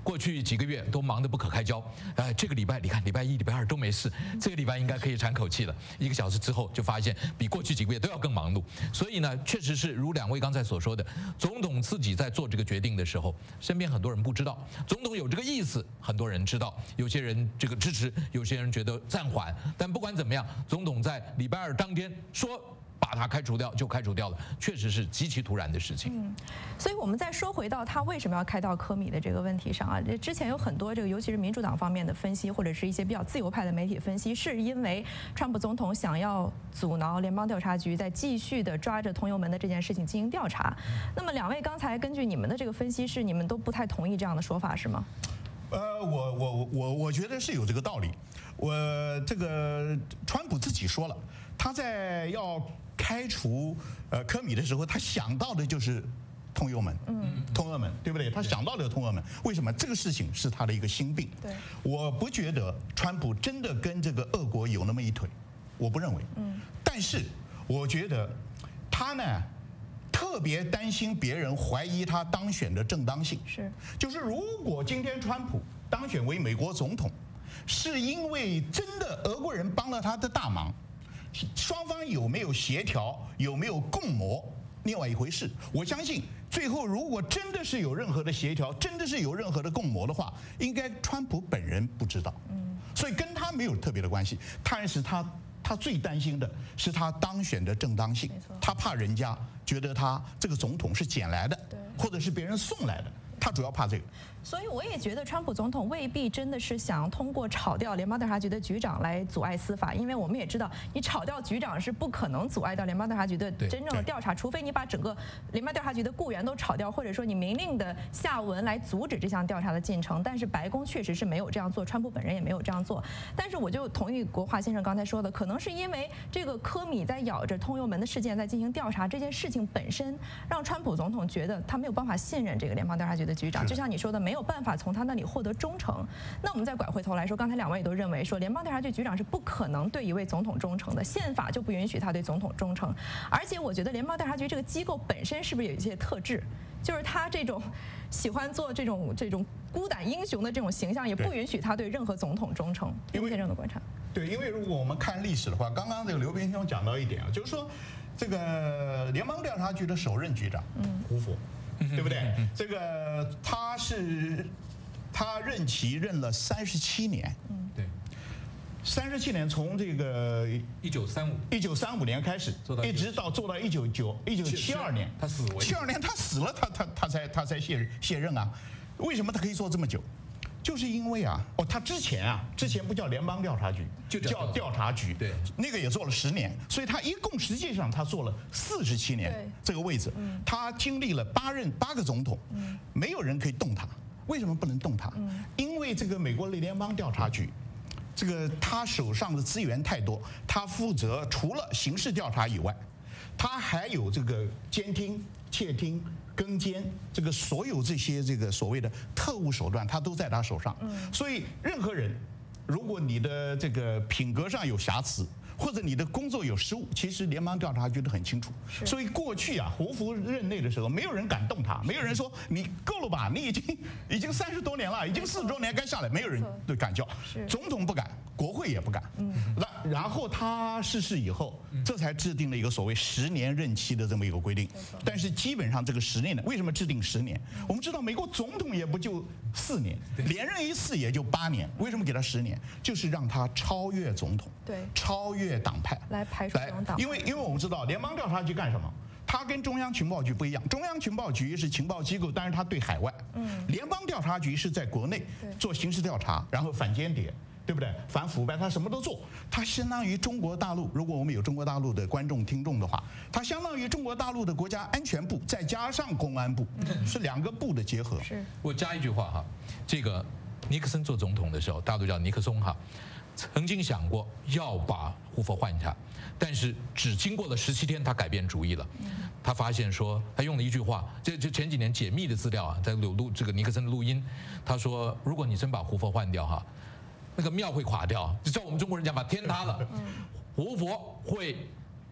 过去几个月都忙得不可开交，呃，这个礼拜你看礼拜一、礼拜二都没事，这个礼拜应该可以喘口气了。一个小时之后就发现比过去几个月都要更忙碌。所以呢，确实是如两位刚才所说的，总统自己在做这个决定的时候，身边很多人不知道，总统有这个意思，很多人知道，有些人这个支持，有些人觉得暂缓。但不管怎么样，总统在礼拜二当天说把他开除掉就开除掉了，确实是极其突然的事情。 嗯，所以我们再说回到他为什么要开掉科米的这个问题上啊，之前有很多这个尤其是民主党方面的分析，或者是一些比较自由派的媒体分析，是因为川普总统想要阻挠联邦调查局在继续的抓着通邮门的这件事情进行调查。那么两位刚才根据你们的这个分析，是你们都不太同意这样的说法是吗？ 呃，我我我我觉得是有这个道理。我这个川普自己说了，他在要开除呃科米的时候，他想到的就是通邮门，嗯，通邮门，对不对？他想到的通邮门，为什么？这个事情是他的一个心病。 对， 我不觉得川普真的跟这个俄国有那么一腿，我不认为。嗯，但是我觉得他呢，特别担心别人怀疑他当选的正当性。 是， 就是如果今天川普当选为美国总统，是因为真的俄国人帮了他的大忙，双方有没有协调，有没有共谋，另外一回事。我相信最后如果真的是有任何的协调，真的是有任何的共谋的话，应该川普本人不知道，嗯，所以跟他没有特别的关系。但是他他最担心的是他当选的正当性，他怕人家觉得他这个总统是捡来的，或者是别人送来的，他主要怕这个。 所以我也觉得川普总统未必真的是想通过炒掉联邦调查局的局长来阻碍司法，因为我们也知道，你炒掉局长是不可能阻碍到联邦调查局的真正的调查，除非你把整个联邦调查局的雇员都炒掉，或者说你明令的下文来阻止这项调查的进程。但是白宫确实是没有这样做，川普本人也没有这样做。但是我就同意国华先生刚才说的，可能是因为这个科米在咬着通邮门的事件在进行调查，这件事情本身让川普总统觉得他没有办法信任这个联邦调查局的局长，就像你说的，没有办法从他那里获得忠诚。那我们再拐回头来说，刚才两位也都认为说，联邦调查局局长是不可能对一位总统忠诚的，宪法就不允许他对总统忠诚。而且我觉得联邦调查局这个机构本身是不是有一些特质，就是他这种喜欢做这种这种孤胆英雄的这种形象，也不允许他对任何总统忠诚。刘先生的观察。 对，因为如果我们看历史的话，刚刚这个刘斌兄讲到一点啊，就是说这个联邦调查局的首任局长，嗯，胡佛。对不对？这个他是他任期任了三十七年， 嗯，对， 三十七年从这个一九三五一九三五年开始，一直到做到一九九一九七二年， 他死七二年他死了，他他他才他才卸卸任啊？为什么他可以做这么久？就是因为啊，哦，他之前啊，之前不叫联邦调查局，就叫调查局， 对， 那个也做了十年，所以他一共实际上他做了四十七年这个位置，他经历了八任八个总统，没有人可以动他。为什么不能动他？因为这个美国的联邦调查局，这个他手上的资源太多，他负责除了刑事调查以外，他还有这个监听、窃听、跟监，这个所有这些这个所谓的特务手段，他都在他手上。所以任何人，如果你的这个品格上有瑕疵，或者你的工作有失误，其实联邦调查局都很清楚。所以过去啊，胡佛任内的时候，没有人敢动他，没有人说你够了吧，你已经已经三十多年了，已经四十多年该下来，没有人都敢叫，总统不敢，国会也不敢。那然后他逝世以后，这才制定了一个所谓十年任期的这么一个规定。但是基本上这个十年呢，为什么制定十年？我们知道美国总统也不就四年，连任一次也就八年，为什么给他十年？就是让他超越总统， 对， 超越党派， 来排除这种党派。 因为因为我们知道联邦调查局干什么？它跟中央情报局不一样，中央情报局是情报机构，但是它对海外。嗯，联邦调查局是在国内做刑事调查，然后反间谍，对不对？反腐败，它什么都做。它相当于中国大陆，如果我们有中国大陆的观众听众的话，它相当于中国大陆的国家安全部再加上公安部，嗯、是两个部的结合。 是。 我加一句话哈，这个尼克森做总统的时候，大家都叫尼克松哈。曾经想过要把胡佛换下，但是只经过了十七天，他改变主意了。他发现说，他用了一句话，这这前几年解密的资料啊，在有录这个尼克森的录音，他说，如果你真把胡佛换掉哈，那个庙会垮掉，就照我们中国人讲法，天塌了。胡佛会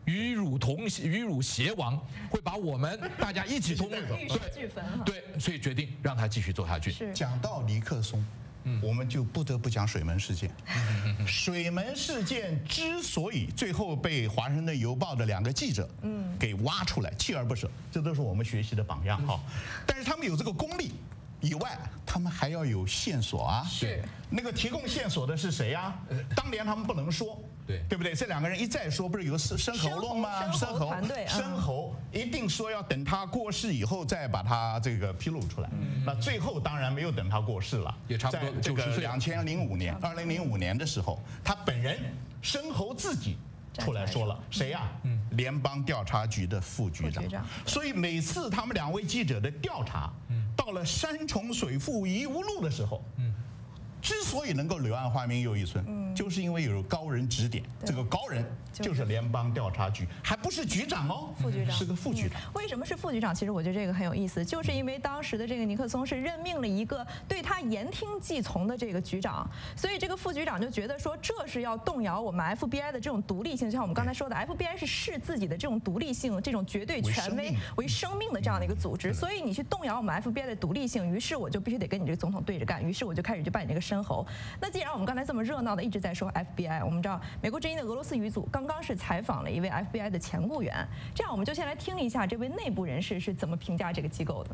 与汝同与汝偕亡，会把我们大家一起同玉石俱焚。 对，所以决定让他继续做下去。 讲到尼克松。嗯，我们就不得不讲水门事件。水门事件之所以最后被《华盛顿邮报》的两个记者嗯给挖出来，锲而不舍，这都是我们学习的榜样哈。但是他们有这个功力以外，他们还要有线索啊。 是。 那个提供线索的是谁呀？当年他们不能说。对，对不对？这两个人一再说，不是有个深喉咙吗？ 深喉团队， 深喉一定说要等他过世以后再把他这个披露出来。那最后当然没有等他过世了， 也差不多这个两千零五年，二零零五年的时候，他本人深喉自己出来说了，谁呀？嗯，联邦调查局的副局长。所以每次他们两位记者的调查，到了山重水复疑无路的时候，嗯。之所以能够柳暗花明又一村，嗯，就是因为有高人指点。这个高人就是联邦调查局，还不是局长哦， 副局长是个副局长。 嗯、为什么是副局长？其实我觉得这个很有意思，就是因为当时的这个尼克松是任命了一个对他言听计从的这个局长，所以这个副局长就觉得说这是要动摇我们 F B I 的这种独立性。就像我们刚才说的 ，F B I 是视自己的这种独立性、这种绝对权威为生命的这样的一个组织，所以你去动摇我们 F B I 的独立性，于是我就必须得跟你这个总统对着干，于是我就开始就扮演这个深喉。那既然我们刚才这么热闹的一直在说 F B I， 我们知道美国之音的俄罗斯语组刚刚是采访了一位 F B I 的前雇员，这样我们就先来听一下这位内部人士是怎么评价这个机构的。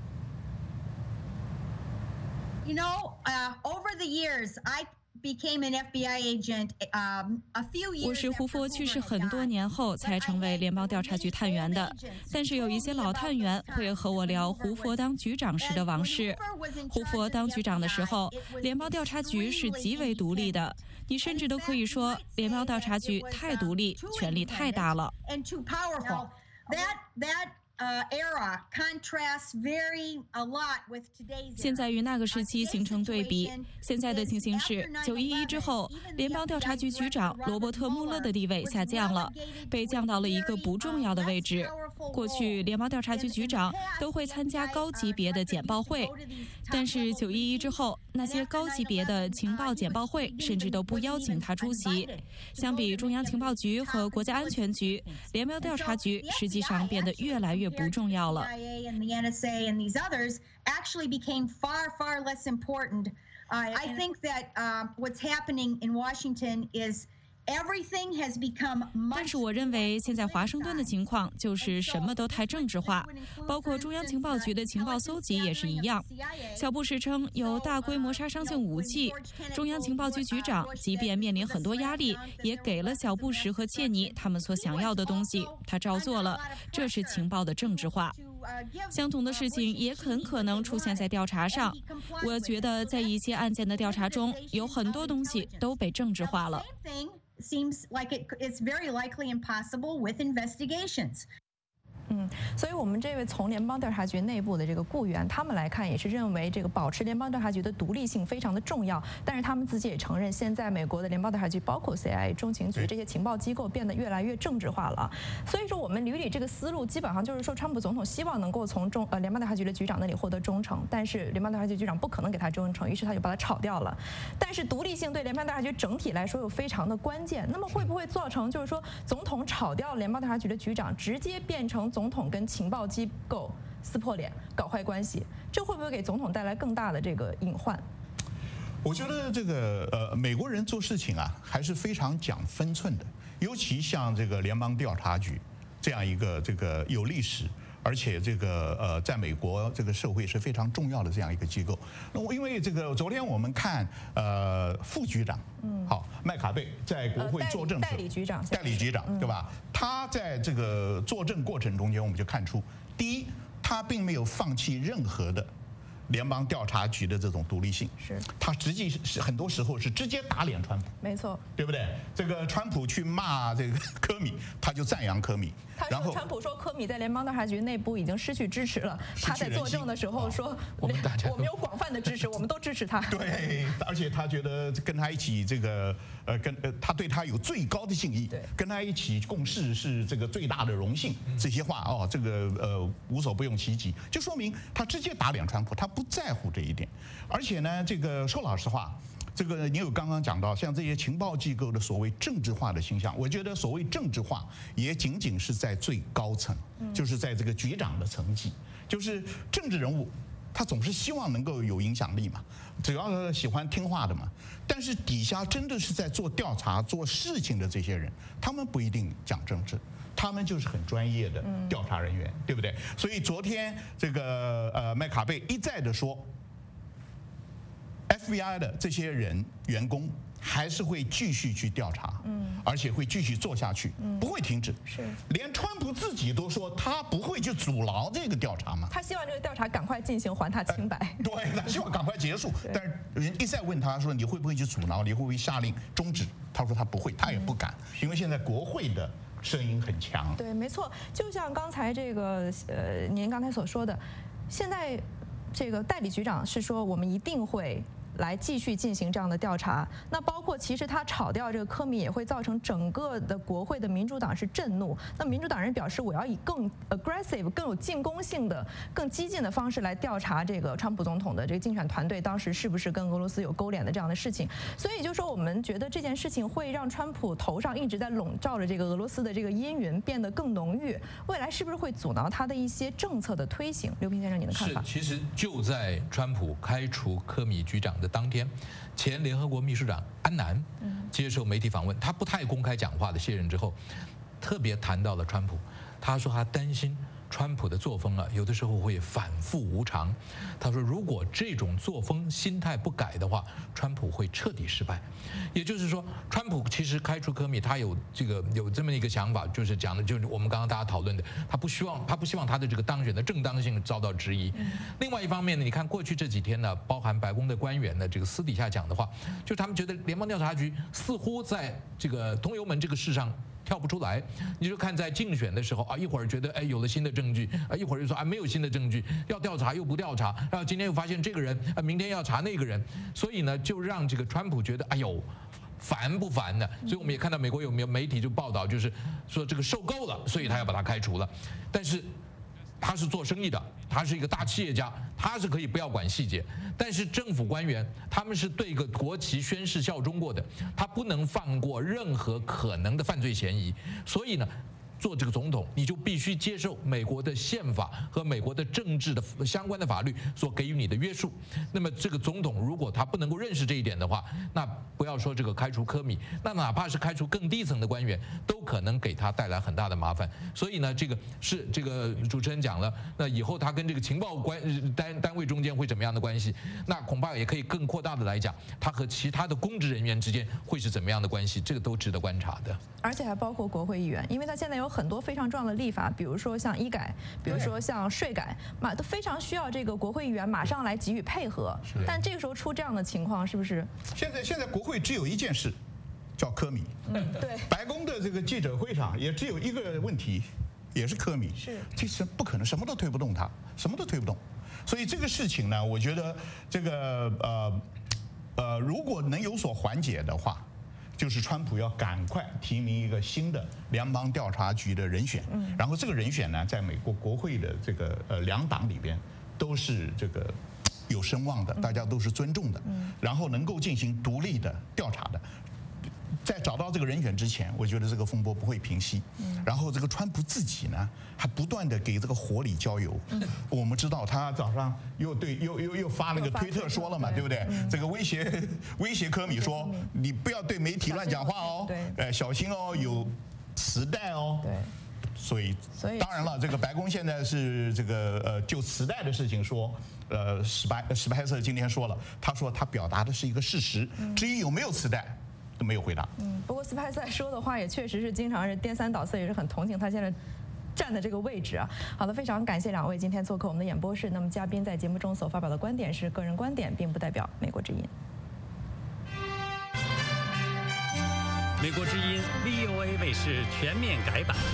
You know, uh, over the years, I became an F B I agent um, a few years. 我是胡佛去世很多年后才成为联邦调查局探员的，但是有一些老探员会和我聊胡佛当局长时的往事。胡佛当局长的时候，联邦调查局是极为独立的，你甚至都可以说联邦调查局太独立，权力太大了。 And too powerful. That that. 现在与那个时期形成对比。现在的情形是，九一一之后，联邦调查局局长罗伯特·穆勒的地位下降了，被降到了一个不重要的位置。过去，联邦调查局局长都会参加高级别的简报会，但是九一一之后，那些高级别的情报简报会甚至都不邀请他出席。相比中央情报局和国家安全局，联邦调查局实际上变得越来越不重要了。 I think that uh, what's happening in Washington is everything has become much. 但是我认为现在华盛顿的情况就是什么都太政治化，包括中央情报局的情报搜集也是一样。小布什称有大规模杀伤性武器，中央情报局局长即便面临很多压力，也给了小布什和切尼他们所想要的东西，他照做了，这是情报的政治化。相同的事情也很可能出现在调查上。我觉得在一些案件的调查中，有很多东西都被政治化了。 Seems like it, it's very likely impossible with investigations. 嗯，所以我们这位从联邦调查局内部的这个雇员，他们来看也是认为这个保持联邦调查局的独立性非常的重要。但是他们自己也承认，现在美国的联邦调查局，包括 C I A、中情局这些情报机构变得越来越政治化了。所以说，我们捋捋这个思路，基本上就是说，川普总统希望能够从中呃联邦调查局的局长那里获得忠诚，但是联邦调查局局长不可能给他忠诚，于是他就把他炒掉了。但是独立性对联邦调查局整体来说又非常的关键。那么会不会造成就是说，总统炒掉联邦调查局的局长，直接变成总统跟情报机构撕破脸、搞坏关系，这会不会给总统带来更大的这个隐患？ 我觉得这个呃，美国人做事情啊，还是非常讲分寸的，尤其像这个联邦调查局这样一个这个有历史，而且这个呃，在美国这个社会是非常重要的这样一个机构。那我因为这个昨天我们看呃副局长，嗯，好，麦卡贝在国会作证， 代理局长， 代理局长对吧？他在这个作证过程中间，我们就看出，第一，他并没有放弃任何的联邦调查局的这种独立性， 是他实际是很多时候是直接打脸川普， 没错， 对不对？这个川普去骂这个科米，他就赞扬科米。 他说川普说科米在联邦调查局内部已经失去支持了。他在作证的时候说， 我们大家我们有广泛的支持，我们都支持他。 对，而且他觉得跟他一起这个呃跟呃他对他有最高的敬意，跟他一起共事是这个最大的荣幸。这些话哦，这个呃无所不用其极，就说明他直接打脸川普，他不在乎这一点。而且呢，这个说老实话， 这个你有刚刚讲到，像这些情报机构的所谓政治化的倾向，我觉得所谓政治化也仅仅是在最高层，就是在这个局长的层级，就是政治人物。他总是希望能够有影响力嘛，只要是喜欢听话的嘛。但是底下真的是在做调查、做事情的这些人，他们不一定讲政治，他们就是很专业的调查人员，嗯、对不对？所以昨天这个呃麦卡贝一再的说 ，F B I 的这些人员工还是会继续去调查，嗯，而且会继续做下去，嗯，不会停止。 是， 连川普自己都说他不会去阻挠这个调查嘛。 他希望这个调查赶快进行，还他清白。 呃、对，他希望赶快结束。但是人一再问他说你会不会去阻挠，你会不会下令终止？他说他不会，他也不敢，因为现在国会的声音很强。 对，没错，就像刚才这个呃您刚才所说的，现在这个代理局长是说我们一定会来继续进行这样的调查。那包括其实他炒掉这个科米也会造成整个的国会的民主党是震怒。那民主党人表示我要以更 aggressive 更有进攻性的更激进的方式来调查这个川普总统的这个竞选团队当时是不是跟俄罗斯有勾连的这样的事情。所以就说我们觉得这件事情会让川普头上一直在笼罩着这个俄罗斯的这个阴云变得更浓郁，未来是不是会阻挠他的一些政策的推行？刘平先生，你的看法？ 是，其实就在川普开除科米局长的当天，前联合国秘书长安南接受媒体访问，他不太公开讲话的卸任之后，特别谈到了川普，他说他担心川普的作风啊，有的时候会反复无常。他说，如果这种作风心态不改的话，川普会彻底失败。也就是说，川普其实开除科米，他有这个有这么一个想法，就是讲的，就是我们刚刚大家讨论的，他不希望他不希望他的这个当选的正当性遭到质疑。另外一方面呢，你看过去这几天呢，包含白宫的官员呢，这个私底下讲的话，就是他们觉得联邦调查局似乎在这个通油门这个事上跳不出来。你就看在竞选的时候啊，一会儿觉得哎有了新的证据，啊一会儿又说啊没有新的证据，要调查又不调查，然后今天又发现这个人，啊明天要查那个人，所以呢就让这个川普觉得哎呦烦不烦呢？所以我们也看到美国有没有媒体就报道，就是说这个受够了，所以他要把他开除了。但是他是做生意的，他是一个大企业家，他是可以不要管细节。但是政府官员他们是对一个国旗宣誓效忠过的，他不能放过任何可能的犯罪嫌疑。所以呢，做这个总统，你就必须接受美国的宪法和美国的政治的相关的法律所给予你的约束。那么这个总统如果他不能够认识这一点的话，那不要说这个开除科米，那哪怕是开除更低层的官员，都可能给他带来很大的麻烦。所以呢，这个是这个主持人讲了，那以后他跟这个情报关单单位中间会怎么样的关系？那恐怕也可以更扩大的来讲，他和其他的公职人员之间会是怎么样的关系？这个都值得观察的。 而且还包括国会议员，因为他现在有很多非常重要的立法，比如说像医改，比如说像税改，马都非常需要这个国会议员马上来给予配合。但这个时候出这样的情况，是不是？ 现在现在国会只有一件事，叫科米。 嗯，对。 白宫的这个记者会上也只有一个问题，也是科米。 是。 其实不可能，什么都推不动他，什么都推不动。所以这个事情呢，我觉得这个呃呃，如果能有所缓解的话，就是川普要赶快提名一个新的联邦调查局的人选，嗯，然后这个人选呢，在美国国会的这个呃两党里边都是这个有声望的，大家都是尊重的，嗯，然后能够进行独立的调查的。在找到这个人选之前，我觉得这个风波不会平息。嗯，然后这个川普自己呢，还不断的给这个火里浇油。嗯，我们知道他早上又对又又又发那个推特说了嘛，对不对？嗯，这个威胁威胁科米说，你不要对媒体乱讲话哦，对，哎，小心哦，有磁带哦。对。所以，当然了，这个白宫现在是这个呃，就磁带的事情说，呃，史白史派瑟今天说了，他说他表达的是一个事实，至于有没有磁带。都没有回答。 嗯，不过斯派塞说的话也确实是经常是颠三倒四，也是很同情他现在站的这个位置啊。好的，非常感谢两位今天做客我们的演播室。那么嘉宾在节目中所发表的观点是个人观点，并不代表美国之音。 美国之音 V O A 卫视全面改版。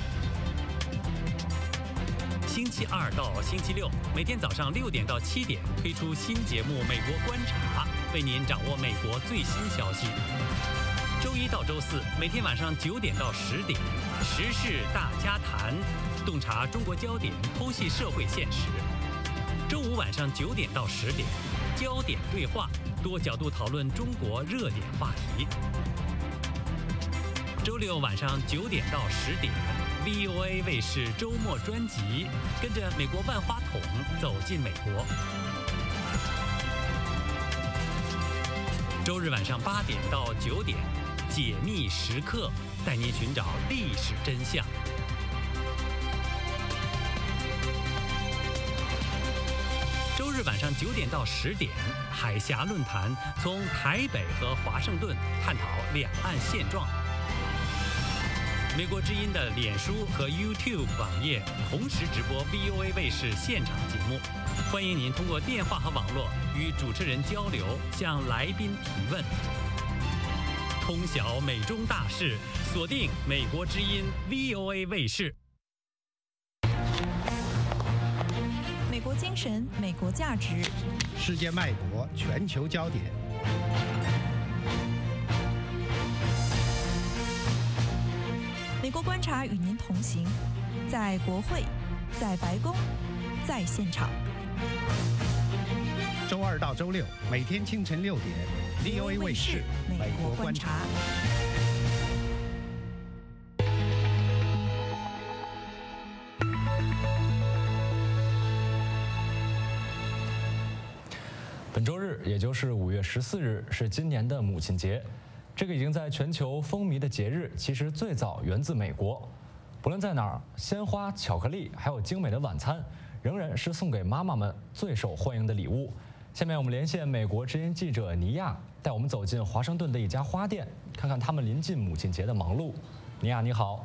星期二到星期六，每天早上六点到七点推出新节目《美国观察》，为您掌握美国最新消息。周一到周四，每天晚上九点到十点，时事大家谈，洞察中国焦点，剖析社会现实。周五晚上九点到十点， 焦点对话，多角度讨论中国热点话题。周六晚上九点到十点 ，V O A 卫视周末专辑，跟着美国万花筒走进美国。周日晚上八点到九点，解密时刻，带您寻找历史真相。周日晚上九点到十点，海峡论坛从台北和华盛顿探讨两岸现状。美国之音的脸书和 YouTube 网页同时直播 V O A 卫视现场节目，欢迎您通过电话和网络与主持人交流，向来宾提问。通晓美中大事，锁定美国之音 V O A 卫视。 美国精神，美国价值， 世界脉搏，全球焦点。 美国观察与您同行，在国会，在白宫，在现场。 周二到周六，每天清晨六点 ，V O A 卫视《美国观察》。 本周日，也就是五月十四日，是今年的母亲节。这个已经在全球风靡的节日，其实最早源自美国。不论在哪儿，鲜花、巧克力，还有精美的晚餐，仍然是送给妈妈们最受欢迎的礼物。下面我们连线美国之音记者尼亚，带我们走进华盛顿的一家花店，看看他们临近母亲节的忙碌。尼亚，你好。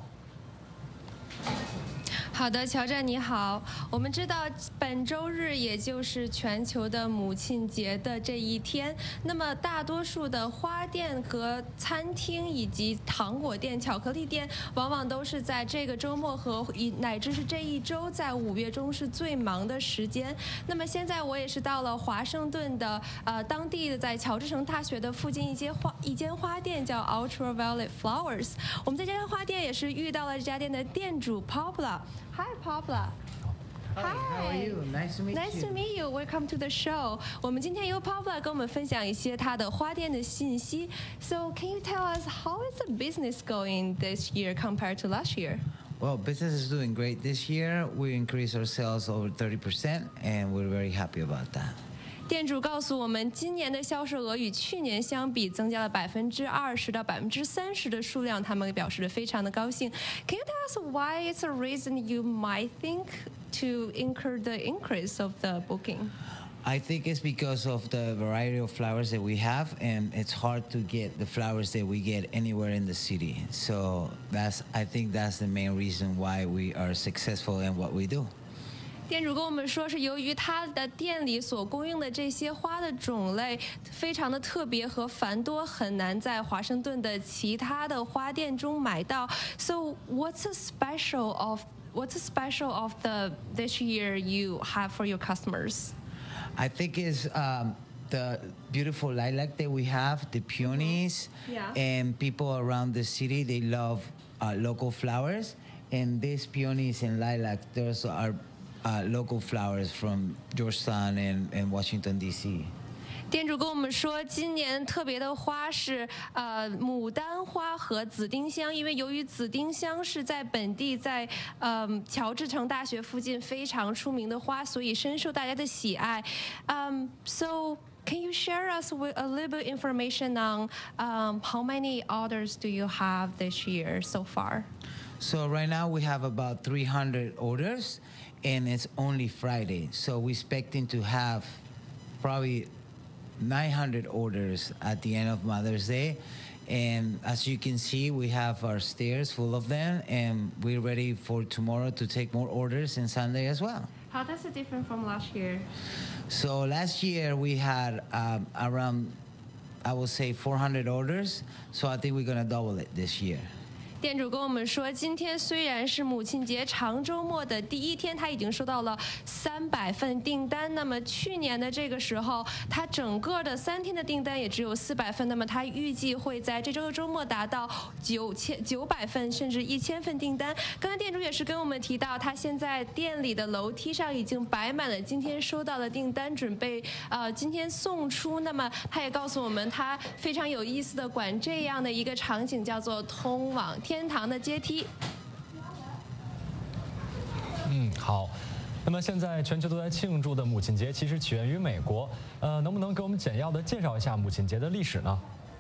好的，乔治你好。我们知道本周日也就是全球的母亲节的这一天，那么大多数的花店和餐厅以及糖果店、巧克力店，往往都是在这个周末和乃至是这一周，在五月中是最忙的时间。那么现在我也是到了华盛顿的呃当地的在乔治城大学的附近一间花一间花店叫 Ultraviolet Flowers。我们在这家花店也是遇到了这家店的店主 Paula。Hi, Paula. Hi, how are you? Nice to meet you. Nice to meet you. Welcome to the show. 我们今天由 Paula 跟我们分享一些她的花店的信息。So, can you tell us how is the business going this year compared to last year? Well, business is doing great this year. We increased our sales over thirty percent, and we're very happy about that. 店主告诉我们，今年的销售额与去年相比增加了百分之二十到百分之三十的数量，他们表示的非常的高兴。Can you tell us why it's a reason you might think to incur the increase of the booking? I think it's because of the variety of flowers that we have, and it's hard to get the flowers that we get anywhere in the city. So that's, I think that's the main reason why we are successful in what we do. 店主跟我们说，是由于他的店里所供应的这些花的种类非常的特别和繁多，很难在华盛顿的其他的花店中买到。So what's a special of what's a special of the this year you have for your customers? I think it's um, the beautiful lilac that we have, the peonies, yeah. and people around the city they love uh, local flowers, and these peonies and lilac, those are Uh, local flowers from Georgetown and, and Washington D C 店主跟我们说，今年特别的花是呃牡丹花和紫丁香，因为由于紫丁香是在本地在呃乔治城大学附近非常出名的花，所以深受大家的喜爱。Um, so can you share us with a little bit information on um, how many orders do you have this year so far? So right now we have about three hundred orders. And it's only Friday, so we're expecting to have probably nine hundred orders at the end of Mother's Day. And as you can see, we have our stairs full of them, and we're ready for tomorrow to take more orders and Sunday as well. How does it differ from last year? So last year we had um, around, I would say, four hundred orders. So I think we're gonna double it this year. 店主跟我们说，今天虽然是母亲节长周末的第一天，他已经收到了三百份订单。那么去年的这个时候，他整个的三天的订单也只有四百份。那么他预计会在这周的周末达到九千九百份甚至一千份订单。刚才店主也是跟我们提到，他现在店里的楼梯上已经摆满了今天收到的订单，准备呃今天送出。那么他也告诉我们，他非常有意思的管这样的一个场景叫做通往天堂的阶梯。 嗯，好。那么现在全球都在庆祝的母亲节，其实起源于美国。呃，能不能给我们简要的介绍一下母亲节的历史呢？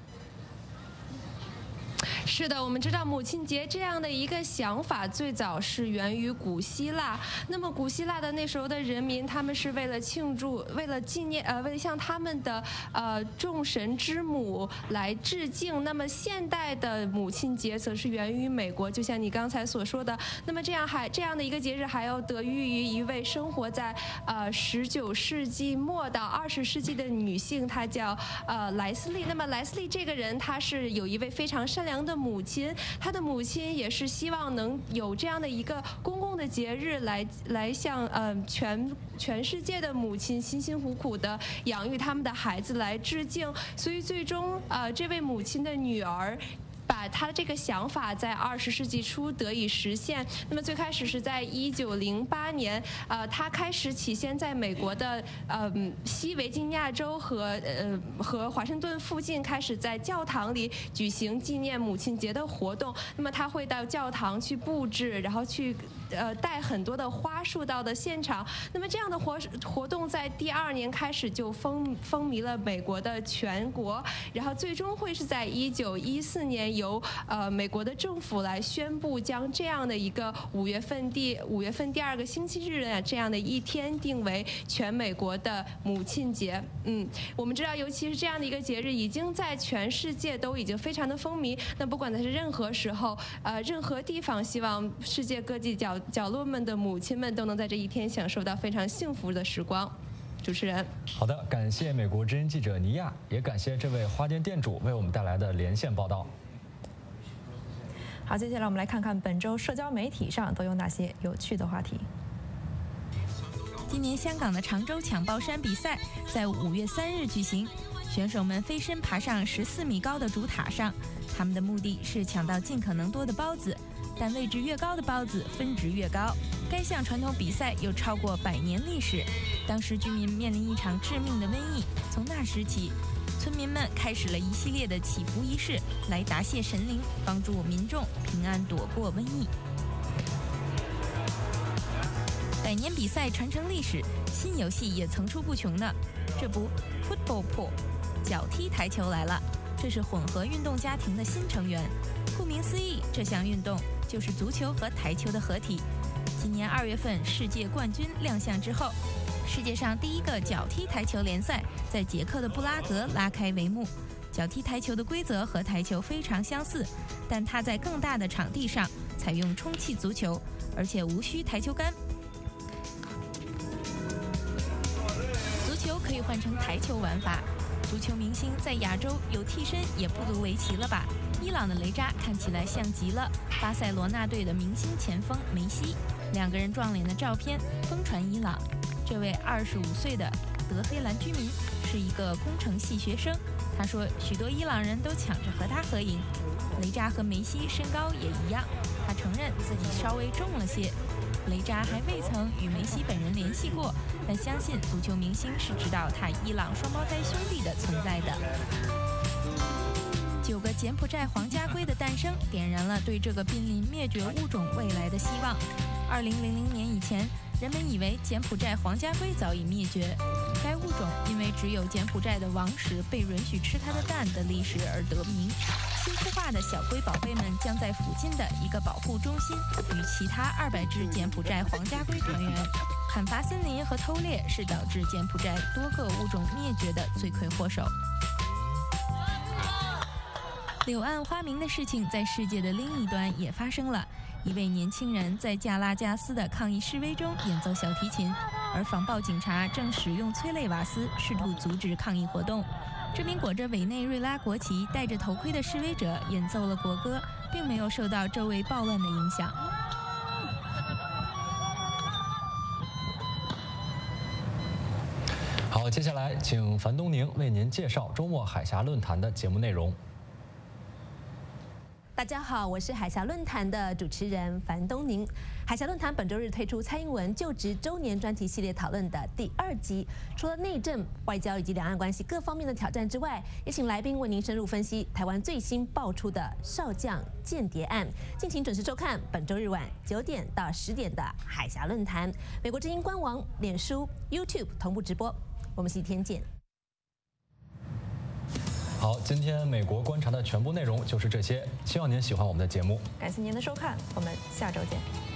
是的，我们知道母亲节这样的一个想法最早是源于古希腊。那么古希腊的那时候的人民，他们是为了庆祝、为了纪念、呃，为了向他们的呃众神之母来致敬。那么现代的母亲节则是源于美国，就像你刚才所说的。那么这样还这样的一个节日还要得益于一位生活在呃十九世纪末到二十世纪的女性，她叫呃莱斯利。那么莱斯利这个人，她是有一位非常善良的母亲，她的母亲也是希望能有这样的一个公共的节日来来向呃全全世界的母亲辛辛苦苦的养育他们的孩子来致敬。所以最终呃这位母亲的女儿把他的这个想法在二十世纪初得以实现。那么最开始是在一九零八年，呃，他开始起先在美国的呃西维吉尼亚州和呃和华盛顿附近开始在教堂里举行纪念母亲节的活动。那么他会到教堂去布置，然后去呃带很多的花束到的现场。那么这样的活活动在第二年开始就风风靡了美国的全国，然后最终会是在一九一四年。由呃美国的政府来宣布，将这样的一个五月份第五月份第二个星期日呢这样的一天定为全美国的母亲节。嗯，我们知道，尤其是这样的一个节日，已经在全世界都已经非常的风靡。那不管它是任何时候，呃，任何地方，希望世界各地角角落们的母亲们都能在这一天享受到非常幸福的时光。主持人， 好的，感谢美国之音记者尼亚，也感谢这位花店店主为我们带来的连线报道。 好，接下来我们来看看本周社交媒体上都有哪些有趣的话题。 今年香港的长洲抢包山比赛在五月三日举行，选手们飞身爬上十四米高的主塔上，他们的目的是抢到尽可能多的包子，但位置越高的包子分值越高。该项传统比赛有超过百年历史，当时居民面临一场致命的瘟疫，从那时起，村民们开始了一系列的祈福仪式，来答谢神灵，帮助民众平安躲过瘟疫。百年比赛传承历史，新游戏也层出不穷呢。这不 ，Football Pool， 脚踢台球来了。这是混合运动家庭的新成员。顾名思义，这项运动就是足球和台球的合体。今年二月份世界冠军亮相之后，世界上第一个脚踢台球联赛在捷克的布拉格拉开帷幕。脚踢台球的规则和台球非常相似，但它在更大的场地上采用充气足球，而且无需台球杆。足球可以换成台球玩法。足球明星在亚洲有替身也不足为奇了吧？伊朗的雷扎看起来像极了巴塞罗那队的明星前锋梅西，两个人撞脸的照片疯传伊朗。这位二十五岁的德黑兰居民是一个工程系学生，他说许多伊朗人都抢着和他合影。雷扎和梅西身高也一样，他承认自己稍微重了些。雷扎还未曾与梅西本人联系过，但相信足球明星是知道他伊朗双胞胎兄弟的存在的。九个柬埔寨黄家龟的诞生，点燃了对这个濒临灭绝物种未来的希望。二零零零年以前，人们以为柬埔寨黄家龟早已灭绝，该物种因为只有柬埔寨的王室被允许吃它的蛋的历史而得名。新孵化的小龟宝贝们将在附近的一个保护中心与其他二百只柬埔寨黄家龟团圆。砍伐森林和偷猎是导致柬埔寨多个物种灭绝的罪魁祸首。柳暗花明的事情在世界的另一端也发生了。一位年轻人在加拉加斯的抗议示威中演奏小提琴，而防暴警察正使用催泪瓦斯试图阻止抗议活动。 这名裹着委内瑞拉国旗、戴着头盔的示威者演奏了国歌，并没有受到周围暴乱的影响。 好，接下来请樊东宁为您介绍周末海峡论坛的节目内容。 大家好，我是海峡论坛的主持人樊东宁。海峡论坛本周日推出蔡英文就职周年专题系列讨论的第二集，除了内政、外交以及两岸关系各方面的挑战之外，也请来宾为您深入分析台湾最新爆出的少将间谍案。敬请准时收看本周日晚九点到十点的海峡论坛，美国之音官网、脸书、YouTube 同步直播。我们星期天见。 好，今天美国观察的全部内容就是这些，希望您喜欢我们的节目。 感谢您的收看，我们下周见。